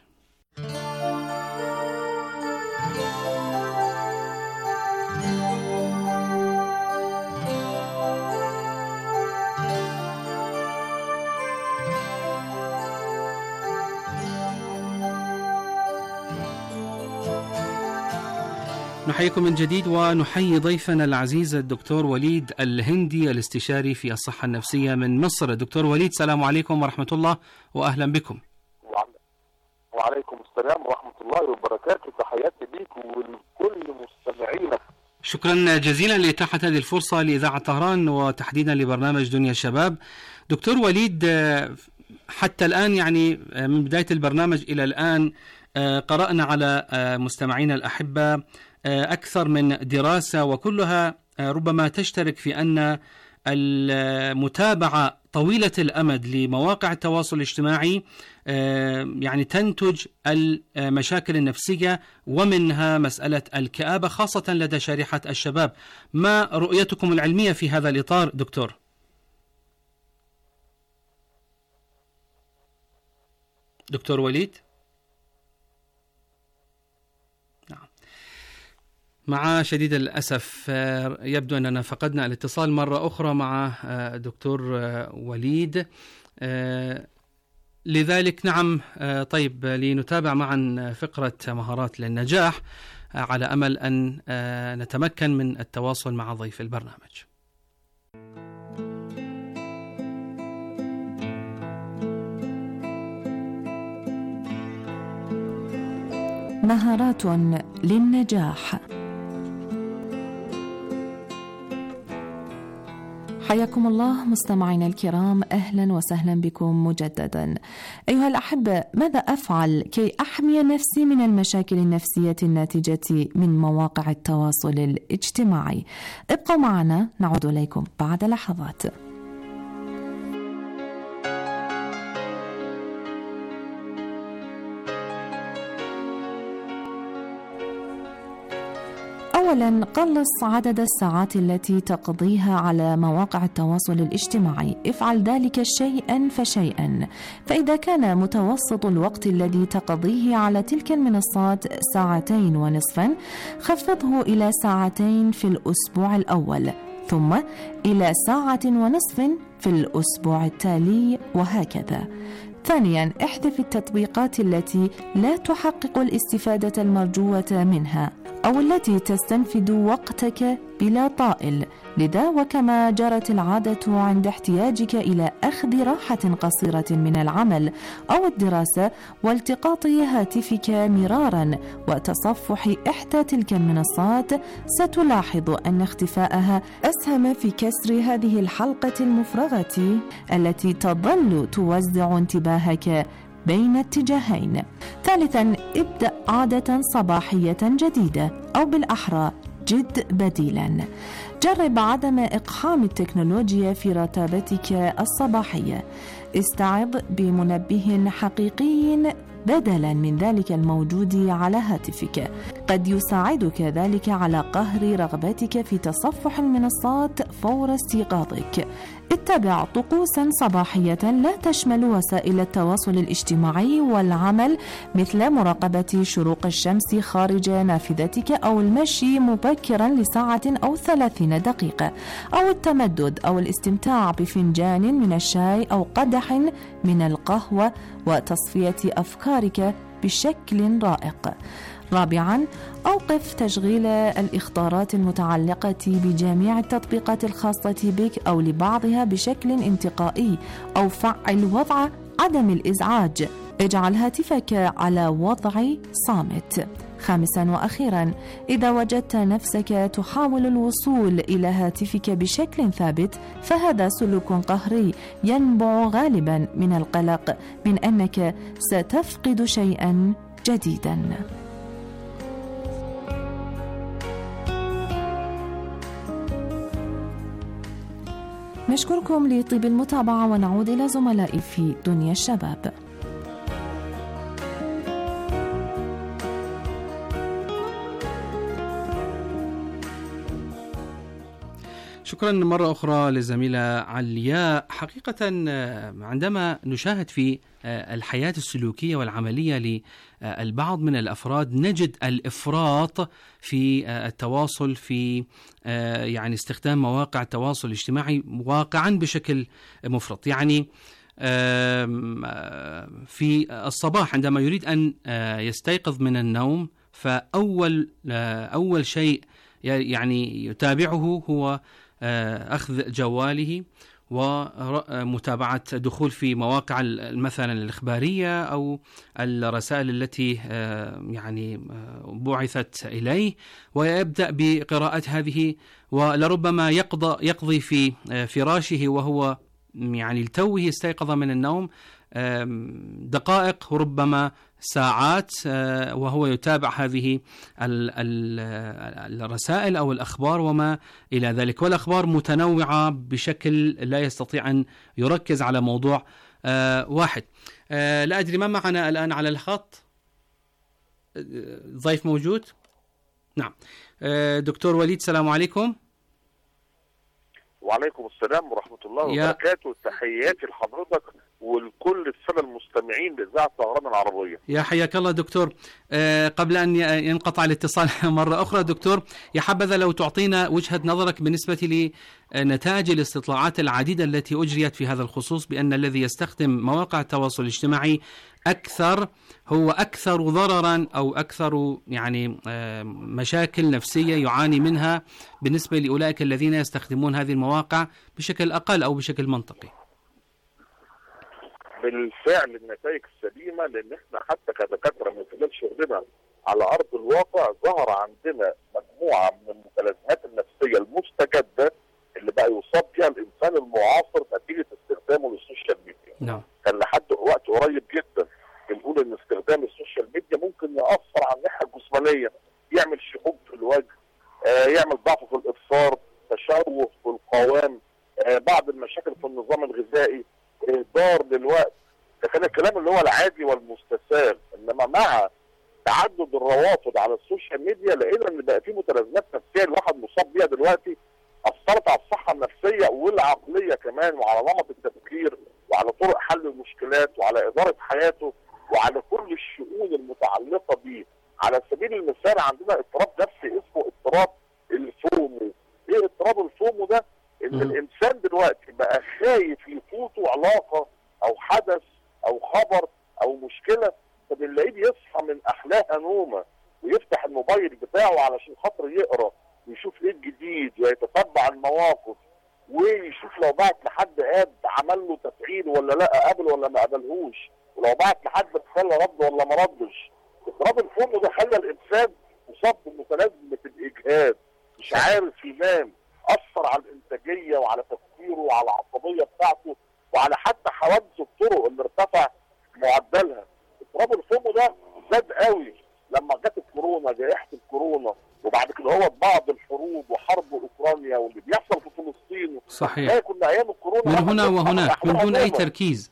نحييكم من جديد ونحيي ضيفنا العزيز الدكتور وليد الهندي، الاستشاري في الصحة النفسية من مصر. دكتور وليد، السلام عليكم ورحمة الله وأهلا بكم. وعليكم السلام ورحمة الله وبركاته، تحياتي ليك ولكل مستمعينا. شكرا جزيلا لإتاحة هذه الفرصة لإذاعة طهران وتحديدا لبرنامج دنيا الشباب. دكتور وليد، حتى الآن يعني من بداية البرنامج إلى الآن قرأنا على مستمعينا الأحبة أكثر من دراسة، وكلها ربما تشترك في أن المتابعة طويلة الأمد لمواقع التواصل الاجتماعي يعني تنتج المشاكل النفسية، ومنها مسألة الكآبة خاصة لدى شريحة الشباب. ما رؤيتكم العلمية في هذا الإطار دكتور؟ دكتور وليد؟ مع شديد الأسف يبدو أننا فقدنا الاتصال مرة أخرى مع دكتور وليد، لذلك نعم. طيب، لنتابع معا فقرة مهارات للنجاح على أمل أن نتمكن من التواصل مع ضيف البرنامج. مهارات للنجاح. حياكم الله مستمعينا الكرام، أهلا وسهلا بكم مجددا. أيها الأحبة، ماذا أفعل كي أحمي نفسي من المشاكل النفسية الناتجة من مواقع التواصل الاجتماعي؟ ابقوا معنا، نعود إليكم بعد لحظات. أولاً، قلص عدد الساعات التي تقضيها على مواقع التواصل الاجتماعي. افعل ذلك شيئاً فشيئاً. فإذا كان متوسط الوقت الذي تقضيه على تلك المنصات ساعتين ونصفاً، خفضه إلى ساعتين في الأسبوع الأول، ثم إلى ساعة ونصف في الأسبوع التالي، وهكذا. ثانياً، احذف التطبيقات التي لا تحقق الاستفادة المرجوة منها أو التي تستنفد وقتك بلا طائل. لذا وكما جرت العادة عند احتياجك إلى أخذ راحة قصيرة من العمل أو الدراسة والتقاط هاتفك مرارا وتصفح إحدى تلك المنصات، ستلاحظ أن اختفاءها أسهم في كسر هذه الحلقة المفرغة التي تظل توزع انتباهك بين اتجاهين. ثالثاً، ابدأ عادة صباحية جديدة، أو بالأحرى جد بديلاً. جرب عدم إقحام التكنولوجيا في رتابتك الصباحية. استعض بمنبه حقيقي بدلاً من ذلك الموجود على هاتفك. قد يساعدك ذلك على قهر رغبتك في تصفح المنصات فور استيقاظك. اتبع طقوساً صباحية لا تشمل وسائل التواصل الاجتماعي والعمل، مثل مراقبة شروق الشمس خارج نافذتك، أو المشي مبكراً لساعة أو ثلاثين دقيقة، أو التمدد أو الاستمتاع بفنجان من الشاي أو قدح من القهوة، وتصفية أفكارك بشكل رائق. رابعاً، أوقف تشغيل الإخطارات المتعلقة بجميع التطبيقات الخاصة بك أو لبعضها بشكل انتقائي، أو فعل وضع عدم الإزعاج، اجعل هاتفك على وضع صامت. خامسا وأخيرا، إذا وجدت نفسك تحاول الوصول إلى هاتفك بشكل ثابت فهذا سلوك قهري ينبع غالبا من القلق من أنك ستفقد شيئا جديدا. نشكركم لطيب المتابعة ونعود إلى زملائي في دنيا الشباب. شكرا مرة أخرى للزميلة علياء. حقيقة عندما نشاهد في الحياة السلوكية والعملية للبعض من الأفراد نجد الإفراط في التواصل، في يعني استخدام مواقع التواصل الاجتماعي واقعا بشكل مفرط. يعني في الصباح عندما يريد أن يستيقظ من النوم فأول أول شيء يعني يتابعه هو أخذ جواله ومتابعة دخول في مواقع مثلا الإخبارية أو الرسائل التي يعني بعثت إليه، ويبدأ بقراءة هذه، ولربما يقضي يقضي في فراشه وهو يعني لتوه استيقظ من النوم دقائق وربما ساعات وهو يتابع هذه الرسائل أو الأخبار وما إلى ذلك، والأخبار متنوعة بشكل لا يستطيع أن يركز على موضوع واحد. لا أدري ما معنا الآن على الخط، ضيف موجود؟ نعم. دكتور وليد، السلام عليكم. وعليكم السلام ورحمة الله وبركاته. تحياتي لحضرتك ولكل السادة المستمعين لإذاعة طهران العربية. يا حياك الله دكتور. أه قبل أن ينقطع الاتصال مرة أخرى دكتور، يا حبذا لو تعطينا وجهة نظرك بالنسبة لنتائج الاستطلاعات العديدة التي أجريت في هذا الخصوص بأن الذي يستخدم مواقع التواصل الاجتماعي أكثر هو أكثر ضررا أو أكثر يعني مشاكل نفسية يعاني منها بالنسبة لأولئك الذين يستخدمون هذه المواقع بشكل أقل أو بشكل منطقي. بالفعل النتائج السليمة، لأن احنا حتى كدكاترة من خلال شغلنا على أرض الواقع ظهر عندنا مجموعة من المتلازمات النفسية المستجدة اللي بقى يصاب فيها الإنسان المعاصر نتيجة استخدامه للسوشيال ميديا. نعم. كان لحد وقت قريب جدا بنقول إن استخدام السوشيال ميديا ممكن يأثر على الناحية الجسمانية، يعمل شحوب في الوجه، آه يعمل ضعف في الإبصار، تشوه في القوام، آه بعض المشاكل في النظام الغذائي، إهدار للوقت. ده كان الكلام اللي هو العادي والمستساغ. انما مع تعدد الروافد على السوشيال ميديا لقينا ان بقى في متلازمات نفسيه الواحد مصاب بيها دلوقتي اثرت على الصحه النفسيه والعقليه كمان، وعلى نمط التفكير وعلى طرق حل المشكلات وعلى اداره حياته وعلى كل الشؤون المتعلقه بيه. على سبيل المثال عندنا اضطراب نفسي اسمه اضطراب الفومو. ايه اضطراب الفومو ده؟ ان الانسان دلوقتي بقى خايف يفوته علاقه او حدث او خبر او مشكله، فبنلاقيه بيصحى من احلاها نومه ويفتح الموبايل بتاعه علشان خاطر يقرا ويشوف ايه الجديد ويتتبع المواقف ويشوف لو بعت لحد قاد عمل له تفعيل ولا لا، قابل ولا ما قابلهوش، ولو بعت لحد رساله رد ولا ما ردش. اضطراب الفومو ده خلى الانسان مصاب بمتلازمه الاجهاد، مش عارف ينام، اثر على الانتاجيه وعلى تفكيره وعلى العصبيه بتاعته وعلى حتى حوادث الطرق اللي ارتفع معدلها. اضطراب الفومو ده زاد قوي لما جت الكورونا، جائحه الكورونا، وبعد كده هو بعض الحروب وحرب اوكرانيا واللي بيحصل في فلسطين. صحيح. كنا ايام الكورونا من هنا وهناك من دون اي تركيز.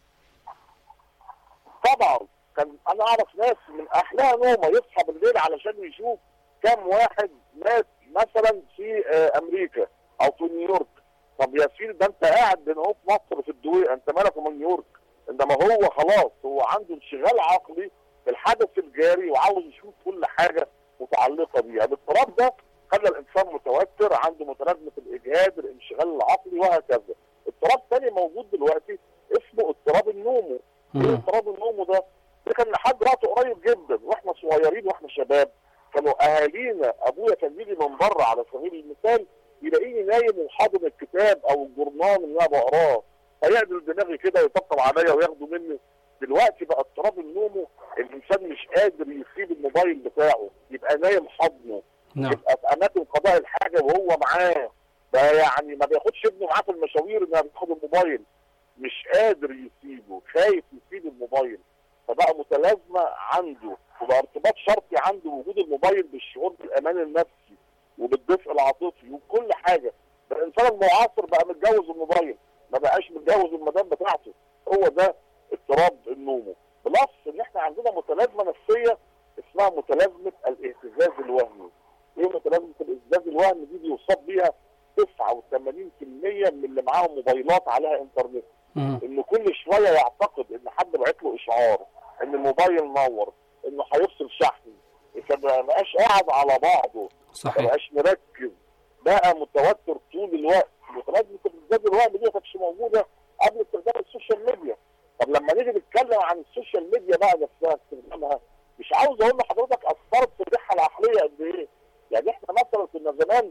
طبعا كان انا اعرف ناس من احلاها نومه يصحى بالليل علشان يشوف كم واحد مات مثلا في امريكا او في نيويورك. طب يا سيدي ده انت قاعد هنا في مصر في الدويق، انت مالك ومن نيويورك؟ انما هو خلاص هو عنده انشغال عقلي بالحدث الجاري وعاوز يشوف كل حاجه متعلقه بيها. الاضطراب ده خلى الانسان متوتر، عنده متلازمه الاجهاد، الانشغال العقلي وهكذا. اضطراب ثاني موجود دلوقتي اسمه اضطراب النومو. ايه اضطراب النومو ده؟ ده كان لحد وقت قريب جدا واحنا صغيرين واحنا شباب كانوا اهالينا، ابويا كان يجي من بره على سبيل المثال يلاقيني نايم وحاضن الكتاب او الجورنال اللي انا بقراه، فيعدل دماغي كده ويطبطب عليا وياخده مني دلوقتي بقى اضطراب النوم، الانسان مش قادر يسيب الموبايل بتاعه، يبقى نايم حضنه، نعم. يبقى في اماكن قضاء الحاجه وهو معاه، بقى يعني ما بياخدش ابنه معاه في المشاوير انه بياخد الموبايل، مش قادر يسيبه، خايف يسيب الموبايل، فبقى متلازمه عنده، وبقى ارتباط شرطي عنده وجود الموبايل بالشعور بالامان النفسي وبالدفء العاطفي وكل حاجه. الانسان المعاصر بقى متجوز الموبايل، ما بقاش متجوز المدام بتاعته. هو ده اضطراب النوم. بلس ان احنا عندنا متلازمه نفسيه اسمها متلازمه الاهتزاز الوهمي. ايه متلازمه الاهتزاز الوهمي دي؟ بيصاب بيها تسعة وثمانين بالمئة من اللي معاهم موبايلات عليها انترنت. انه كل شويه يعتقد ان حد بعت له اشعار ان الموبايل نور، انه هيفصل شحن، ما بقاش قاعد على بعضه، صحيح. ما بقاش مركز، بقى متوتر طول الوقت. متلازمه الاهتزاز الوهمي دي ما كانتش موجوده قبل استخدام السوشيال ميديا. طب لما نيجي نتكلم عن السوشيال ميديا بقى نفسها استخدامها، مش عاوز اقول لحضرتك اثرت في الصحه العقليه قد ايه. يعني احنا مثلا كنا زمان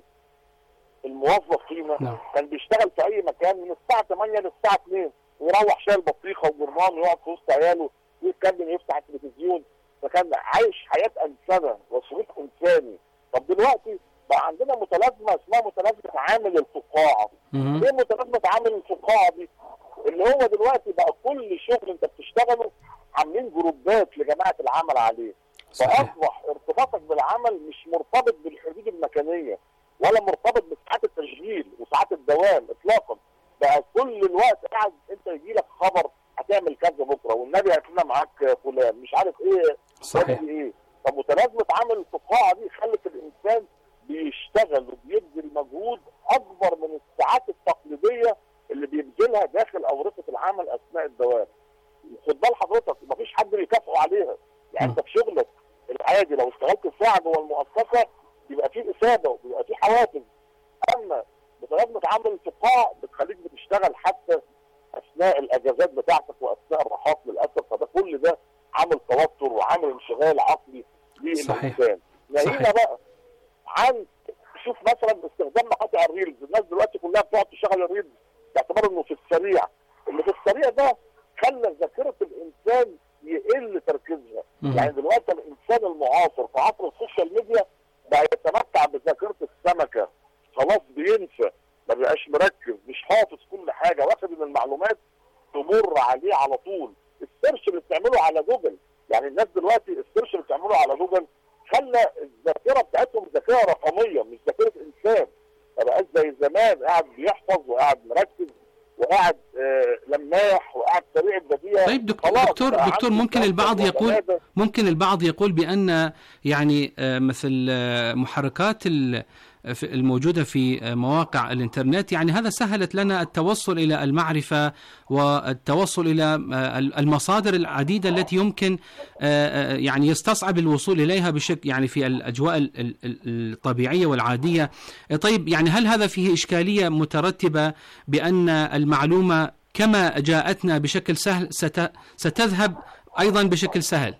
الموظف فينا نعم. كان بيشتغل في اي مكان من الساعه ثمانية للساعه اتنين، ويروح شايل بطيخه وجرنان ويقعد في وسط عياله ويتكلم يفتح التلفزيون، فكان عايش حياه انسانه وسلوك انساني. طب دلوقتي بقى عندنا متلازمه اسمها متلازمه عامل الفقاعه. ايه متلازمه عامل الفقاعه دي؟ اللي هو دلوقتي بقى كل شغل انت بتشتغله عاملين جروبات لجماعه العمل عليه، فاصبح ارتباطك بالعمل مش مرتبط بالحدود المكانيه ولا مرتبط بساعات التشغيل وساعات الدوام اطلاقا. بقى كل الوقت قاعد انت يجي لك خبر هتعمل كذا بكره والنبي هيكون معاك فلان مش عارف ايه صحيح. ايه. طب متلازمه عمل الفقاعه دي خلت الانسان بيشتغل وبيبذل مجهود اكبر من الساعات التقليديه اللي بيبذلها داخل اورقه العمل اثناء الدوام. خد بال حضرتك مفيش حد بيكافئه عليها. يعني انت في شغلك العادي لو اشتغلت ساعه جوه المؤسسه يبقى في اثابه وبيبقى في حوافز، اما متلازمه عمل الفقاعه بتخليك بتشتغل حتى اثناء الاجازات بتاعتك واثناء الراحات للاسف. فده كل ده عامل توتر وعامل انشغال عقلي للانسان. نهينا بقى عن شوف مثلا استخدام مقاطع الريلز. الناس دلوقتي كلها بتقعد تشغل الريلز باعتبار انه في السريع. اللي في السريع ده خلى ذاكره الانسان يقل تركيزها. يعني دلوقتي الانسان المعاصر في عصر السوشيال ميديا بقى يتمتع بذاكره السمكه، خلاص بينسى، ما بقاش مركز، مش حافظ كل حاجه، واخد ان المعلومات تمر عليه على طول. السيرش اللي بتعمله على جوجل، يعني الناس دلوقتي السيرش اللي بتعمله على جوجل خلى الذاكره بتاعتهم ذاكره رقميه مش ذاكره انسان. ما بقاش زي زمان قاعد بيحفظ وقاعد مركز وقاعد آه لماح وقاعد سريع البديهه. طيب دكتور دكتور, دكتور ممكن البعض يقول ممكن البعض يقول بان يعني آه مثل آه محركات الموجودة في مواقع الإنترنت يعني هذا سهلت لنا التوصل إلى المعرفة والتوصل إلى المصادر العديدة التي يمكن يعني يستصعب الوصول إليها بشكل يعني في الأجواء الطبيعية والعادية. طيب يعني هل هذا فيه إشكالية مترتبة بأن المعلومة كما جاءتنا بشكل سهل ستذهب أيضا بشكل سهل؟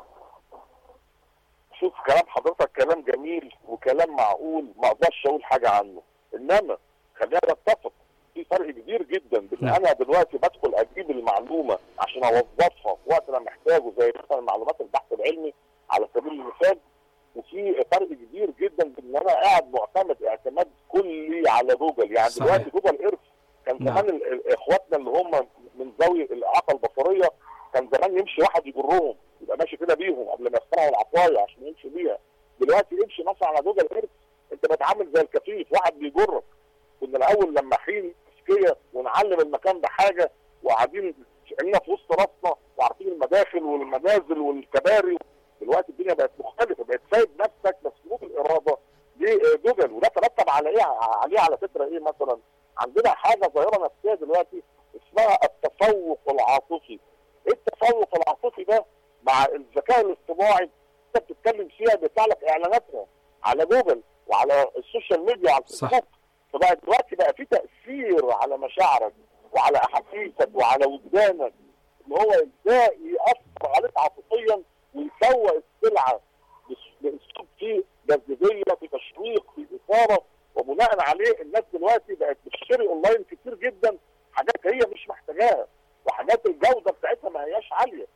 شوف كلام حضرتك كلام جميل وكلام معقول ما اقدرش اقول حاجه عنه، انما خلينا نتفق في فرق كبير جدا بين انا دلوقتي بدخل اجيب المعلومه عشان اوظفها في وقت انا محتاجه زي مثلا معلومات البحث العلمي على سبيل المثال، وفي فرق كبير جدا بين ان انا قاعد معتمد اعتماد كلي على جوجل. يعني صحيح. دلوقتي جوجل ايرث كان زمان اخواتنا اللي هم من ذوي الاعاقه البصريه كان زمان يمشي واحد يجرهم يبقى ماشي كده بيهم قبل ما يخترعوا العصايه عشان يمشي بيها. دلوقتي امشي مثلا على جوجل ايرث انت بتعامل زي الكفيف واحد بيجرك. كنا الاول لما حين تسكيه ونعلم المكان بحاجه وقاعدين عيننا في وسط راسنا وعارفين المداخل والمنازل والكباري. دلوقتي الدنيا بقت مختلفه، بقت سايب نفسك مسلوب الاراده لجوجل. وده ترتب على ايه؟ عليه على فكره ايه مثلا؟ عندنا حاجه ظاهره نفسيه دلوقتي اسمها التفوق العاطفي. ايه التفوق العاطفي ده؟ مع الذكاء الاصطناعي انت بتتكلم فيها بيطلع لك اعلاناتها على جوجل وعلى السوشيال ميديا وعلى الفيسبوك. فبقى دلوقتي بقى في تاثير على مشاعرك وعلى احاسيسك وعلى وجدانك ان هو ازاي ياثر عليك عاطفيا ويسوق السلعه باسلوب فيه جاذبيه، في تشويق، في اثاره، وبناء عليه الناس دلوقتي بقت بتشتري اونلاين كتير جدا حاجات هي مش محتاجاها وحاجات الجوده بتاعتها ما هياش عاليه.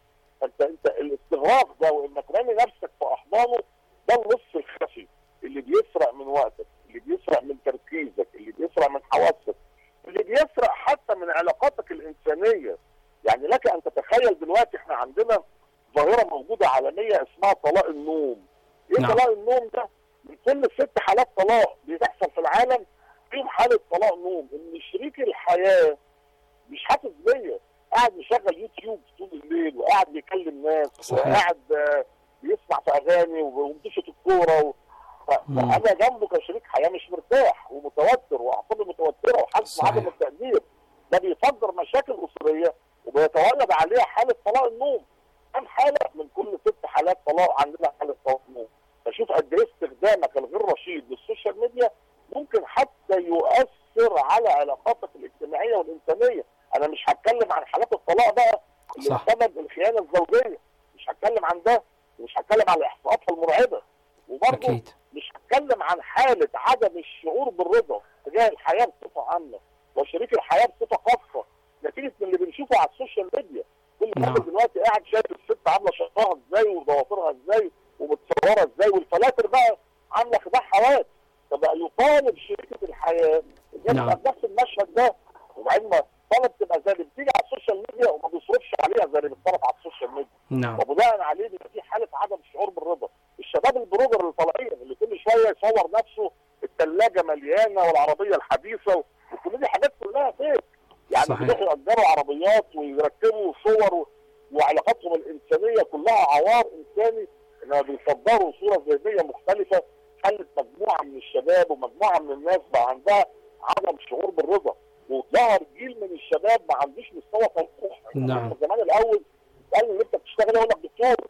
الفراغ ده وانك رامي نفسك في احضانه، ده النص الخفي اللي بيسرق من وقتك، اللي بيسرق من تركيزك، اللي بيسرق من حواسك، اللي بيسرق حتى من علاقاتك الانسانيه. يعني لك ان تتخيل دلوقتي احنا عندنا ظاهره موجوده عالميه اسمها طلاق النوم. ايه نعم. طلاق النوم ده؟ من كل ست حالات طلاق بتحصل في العالم فيهم حاله طلاق نوم، ان شريك الحياه مش حاسس بيا، قاعد مشغل يوتيوب طول الليل وقاعد بيكلم ناس صحيح. وقاعد بيسمع في اغاني ومنتشة الكوره و... فانا جنبه كشريك حياه مش مرتاح ومتوتر واعصابي متوتره وحاسس بعدم التقدير. ده بيصدر مشاكل اسريه وبيتولد عليها حاله طلاق النوم. كم حاله من كل ست حالات طلاق عندنا حاله طلاق نوم. فشوف قد ايه استخدامك الغير رشيد للسوشيال ميديا ممكن حتى يؤثر على علاقاتك الاجتماعيه والانسانيه. انا مش هتكلم عن حالات الطلاق بقى اللي بسبب الخيانه الزوجيه، مش هتكلم عن ده، ومش هتكلم عن احصاءاتها المرعبه، وبرضه مش هتكلم عن حاله عدم الشعور بالرضا تجاه الحياه بصفه عامه وشريك الحياه بصفه خاصه نتيجه من اللي بنشوفه على السوشيال ميديا. كل واحد دلوقتي قاعد شايف الست عامله شعرها ازاي وضوافرها ازاي ومتصوره ازاي، والفلاتر بقى عامله خداع حوادث. فبقى يطالب شريكه الحياه ان تبقى بنفس المشهد ده، وبعدين ما طالب تبقى زي اللي بتيجي على السوشيال ميديا وما بيصرفش عليها زي اللي بيتصرف على السوشيال ميديا. نعم. وبناء عليه بيبقى في حاله عدم الشعور بالرضا. الشباب البروجر اللي طالعين اللي كل شويه يصور نفسه الثلاجه مليانه والعربيه الحديثه، وكل دي حاجات كلها فيك. يعني بيروحوا يأجروا عربيات ويركبوا صور وعلاقاتهم الانسانيه كلها عوار انساني، انما بيصدروا صوره ذهنيه مختلفه خلت مجموعه من الشباب ومجموعه من الناس بقى عندها عدم شعور بالرضا، وظهر جيل من الشباب ما عندوش مستوى طموح. نعم. زمان الاول قال ان انت بتشتغل اقول لك دكتور،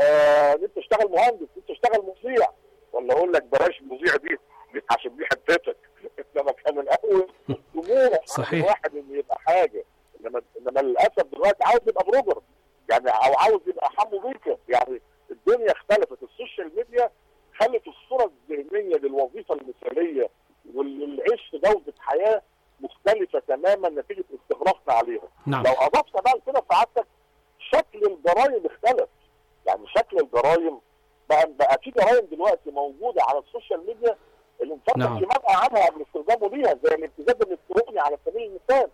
آه انت تشتغل مهندس، انت تشتغل مذيع، ولا اقول لك بلاش مذيع دي عشان دي حتتك. انما كان الاول طموح صحيح واحد انه يبقى حاجه، انما انما للاسف دلوقتي عاوز يبقى بروجر يعني، او عاوز يبقى حمو بيكا. يعني الدنيا اختلفت، السوشيال ميديا خلت الصوره الذهنيه للوظيفه المثاليه والعيش في جوده حياه مختلفه تماما نتيجه استغراقنا عليها. نعم. لو اضفت بقى كده سعادتك شكل الجرائم اختلف. يعني شكل الجرائم بقى بقى في جرائم دلوقتي موجوده على السوشيال ميديا اللي انفتح في منع عنها قبل استخدامه ليها، زي الابتزاز الالكتروني على سبيل المثال،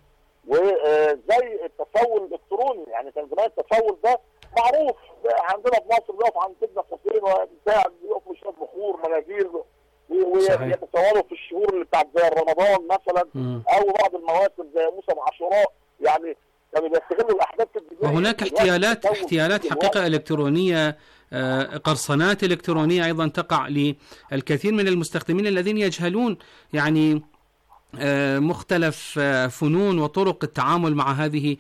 وزي التسول الالكتروني. يعني كان زمان التسول ده معروف عندنا في مصر، بيقف عند سيدنا حسين وبتاع بيقفوا شويه بخور مناديل ويتسولوا في الشهور اللي بتاعت زي رمضان مثلا، م. او بعض المواسم زي موسم عاشوراء. يعني كانوا بيستغلوا الاحداث الدينيه. وهناك احتيالات احتيالات حقيقه الكترونيه، قرصنات الكترونيه ايضا تقع للكثير من المستخدمين الذين يجهلون يعني مختلف فنون وطرق التعامل مع هذه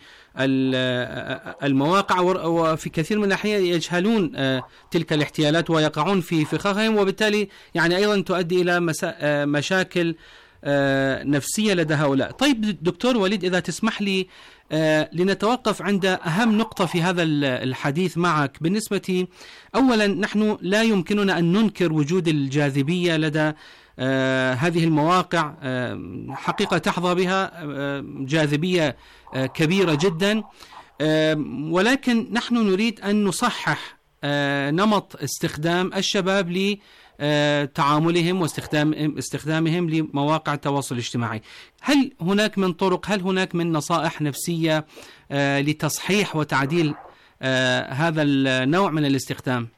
المواقع، وفي كثير من الأحيان يجهلون تلك الاحتيالات ويقعون في فخاخهم، وبالتالي يعني أيضا تؤدي إلى مشاكل نفسية لدى هؤلاء. طيب دكتور وليد، إذا تسمح لي لنتوقف عند أهم نقطة في هذا الحديث معك. بالنسبة أولا، نحن لا يمكننا أن ننكر وجود الجاذبية لدى آه هذه المواقع، آه حقيقة تحظى بها آه جاذبية آه كبيرة جدا، آه ولكن نحن نريد أن نصحح آه نمط استخدام الشباب لتعاملهم واستخدام استخدامهم لمواقع التواصل الاجتماعي. هل هناك من طرق، هل هناك من نصائح نفسية آه لتصحيح وتعديل آه هذا النوع من الاستخدام؟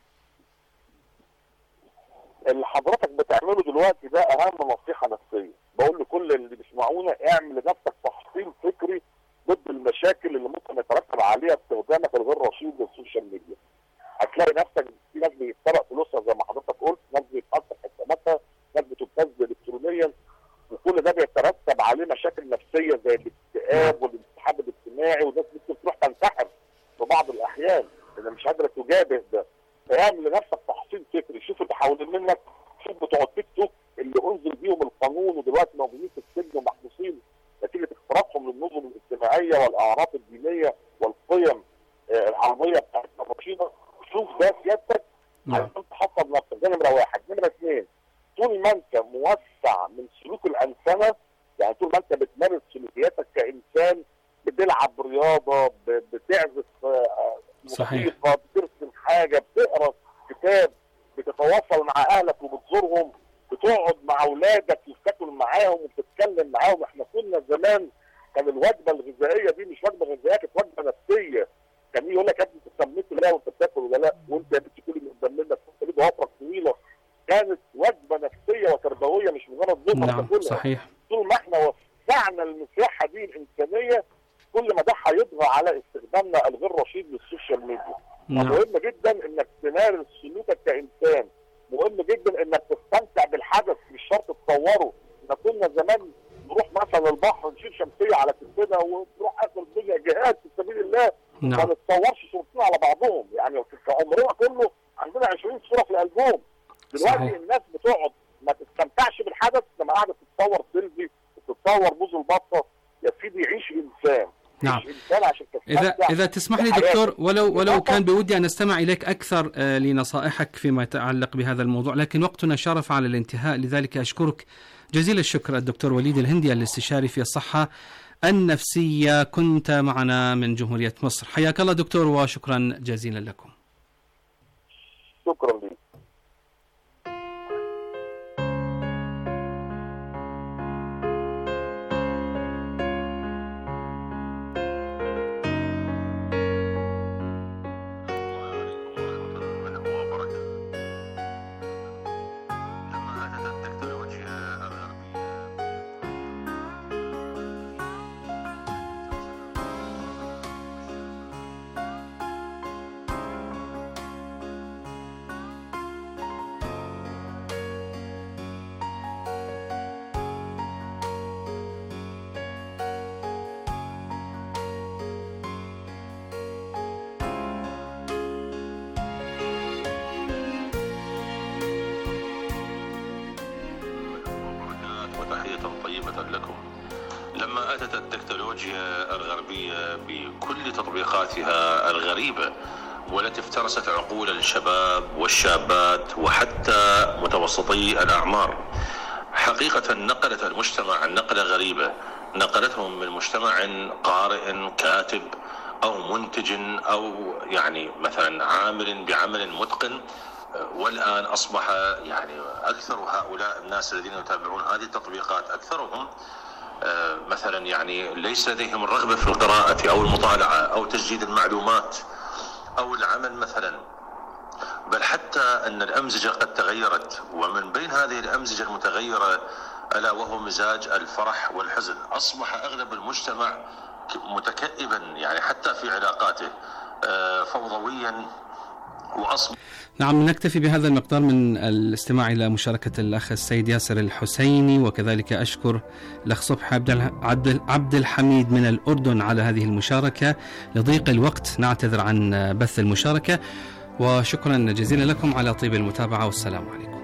اللي حضرتك بتعمله دلوقتي ده اهم نصيحه نفسيه بقول لكل اللي بيسمعونا: اعمل لنفسك تحصيل فكري ضد المشاكل اللي ممكن يترتب عليها استخدامك الغير رشيد للسوشيال ميديا. هتلاقي نفسك في ناس بيتسرق فلوسها زي ما حضرتك قلت، ناس بيتقطع حساباتها، ناس بتبتز الكترونيا، وكل ده بيترتب عليه مشاكل نفسيه زي الاكتئاب والانسحاب الاجتماعي، وناس ممكن تروح تنتحر في بعض الاحيان لان مش قادره تجابه ده. فاعمل لنفسك تحصيل فكري، شوف اللي حوالين منك، شوف بتوع التيك توك اللي انزل بيهم القانون ودلوقتي موجودين في السجن ومحبوسين نتيجه اختراقهم للنظم الاجتماعيه والاعراف الدينيه والقيم العربيه بتاعتنا الرشيده. شوف ده سيادتك عشان تحطم نفسك. ده نمره واحد. نمره اثنين، طول ما انت موسع من سلوك الانسنه، يعني طول ما انت بتمارس سلوكياتك كانسان، بتلعب رياضه، بتعزف موسيقى، بترسم حاجه، بتقرا كتاب، بتتواصل مع اهلك وبتزورهم، بتقعد مع اولادك بتاكل معاهم وبتتكلم معاهم. احنا كنا زمان كان الوجبه الغذائيه دي مش وجبه غذائيه، كانت وجبه نفسيه. كان يقول لك يا ابني انت سميت الله وانت بتاكل ولا لا، وانت يا بنتي كلي من قدام منك، وانت ليك ضوافرك طويله. كانت وجبه نفسيه وتربويه مش مجرد لقمه نعم تاكلها. صحيح. طول ما احنا وسعنا المساحه دي الانسانيه كل ما ده هيطغى على استخدامنا الغير رشيد للسوشيال ميديا. نعم. مهم جدا انك تمارس سلوكك كانسان، مهم جدا انك تستمتع بالحدث، مش شرط تصوره. احنا كنا زمان نروح مثلا البحر نشيل شمسيه على كتفنا ونروح اخر الدنيا جهاد في سبيل الله، نعم. ما نتصورش صورتين على بعضهم، يعني في عمرنا كله عندنا عشرين صوره في الالبوم. دلوقتي صحيح. الناس بتقعد ما تستمتعش بالحدث، لما قاعده تتصور سيلفي وتتصور بوز البطه. يا سيدي عيش انسان. نعم. إذا إذا تسمح لي دكتور، ولو ولو كان بودي أن أستمع إليك أكثر لنصائحك فيما يتعلق بهذا الموضوع، لكن وقتنا شرف على الانتهاء، لذلك أشكرك جزيل الشكر الدكتور وليد الهندي الاستشاري في الصحة النفسية، كنت معنا من جمهورية مصر. حياك الله دكتور وشكرا جزيلا لكم. شكرا لك. لكم. لما أتت التكنولوجيا الغربية بكل تطبيقاتها الغريبة والتي افترست عقول الشباب والشابات وحتى متوسطي الأعمار، حقيقة نقلت المجتمع نقلة غريبة، نقلتهم من مجتمع قارئ كاتب أو منتج أو يعني مثلا عامل بعمل متقن، والآن أصبح يعني أكثر هؤلاء الناس الذين يتابعون هذه التطبيقات أكثرهم مثلا يعني ليس لديهم الرغبة في القراءة أو المطالعة أو تجديد المعلومات أو العمل مثلا، بل حتى أن الأمزجة قد تغيرت، ومن بين هذه الأمزجة المتغيرة ألا وهو مزاج الفرح والحزن. أصبح أغلب المجتمع متكئبا يعني حتى في علاقاته فوضويا وأصبح. نعم، نكتفي بهذا المقدار من الاستماع إلى مشاركة الأخ السيد ياسر الحسيني، وكذلك أشكر الأخ صبحي عبد الحميد من الأردن على هذه المشاركة. لضيق الوقت نعتذر عن بث المشاركة، وشكرا جزيلا لكم على طيب المتابعة، والسلام عليكم.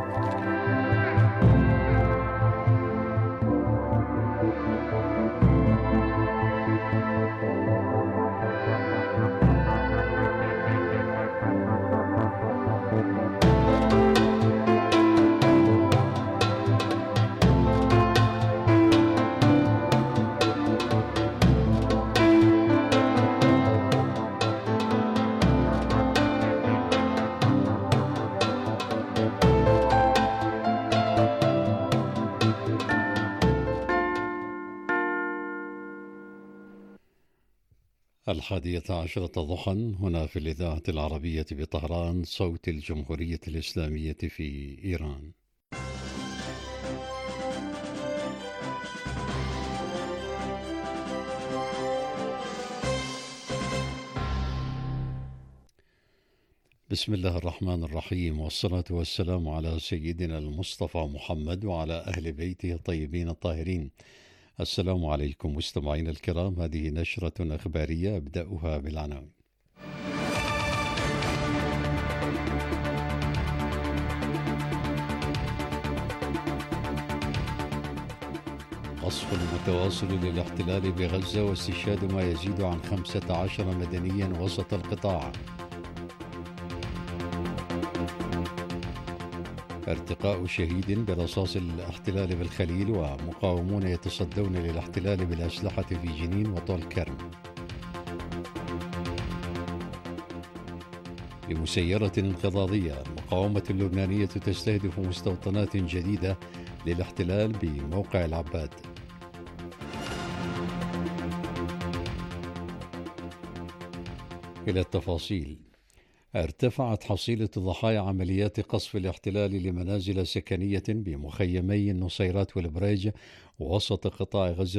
الحادية عشرة ضحى هنا في الإذاعة العربية بطهران، صوت الجمهورية الإسلامية في إيران. بسم الله الرحمن الرحيم، والصلاة والسلام على سيدنا المصطفى محمد وعلى أهل بيته الطيبين الطاهرين. السلام عليكم مستمعينا الكرام، هذه نشرة أخبارية أبدأها بالعناوين. قصف متواصل للاحتلال بغزة واستشهاد ما يزيد عن خمسة عشر مدنيا وسط القطاع. ارتقاء شهيد برصاص الاحتلال بالخليل، ومقاومون يتصدون للاحتلال بالأسلحة في جنين وطول كرم. لمسيرة انقضاضية. المقاومة اللبنانية تستهدف مستوطنات جديدة للاحتلال بموقع العباد. إلى التفاصيل. ارتفعت حصيلة ضحايا عمليات قصف الاحتلال لمنازل سكنية بمخيمي النصيرات والبريج وسط قطاع غزة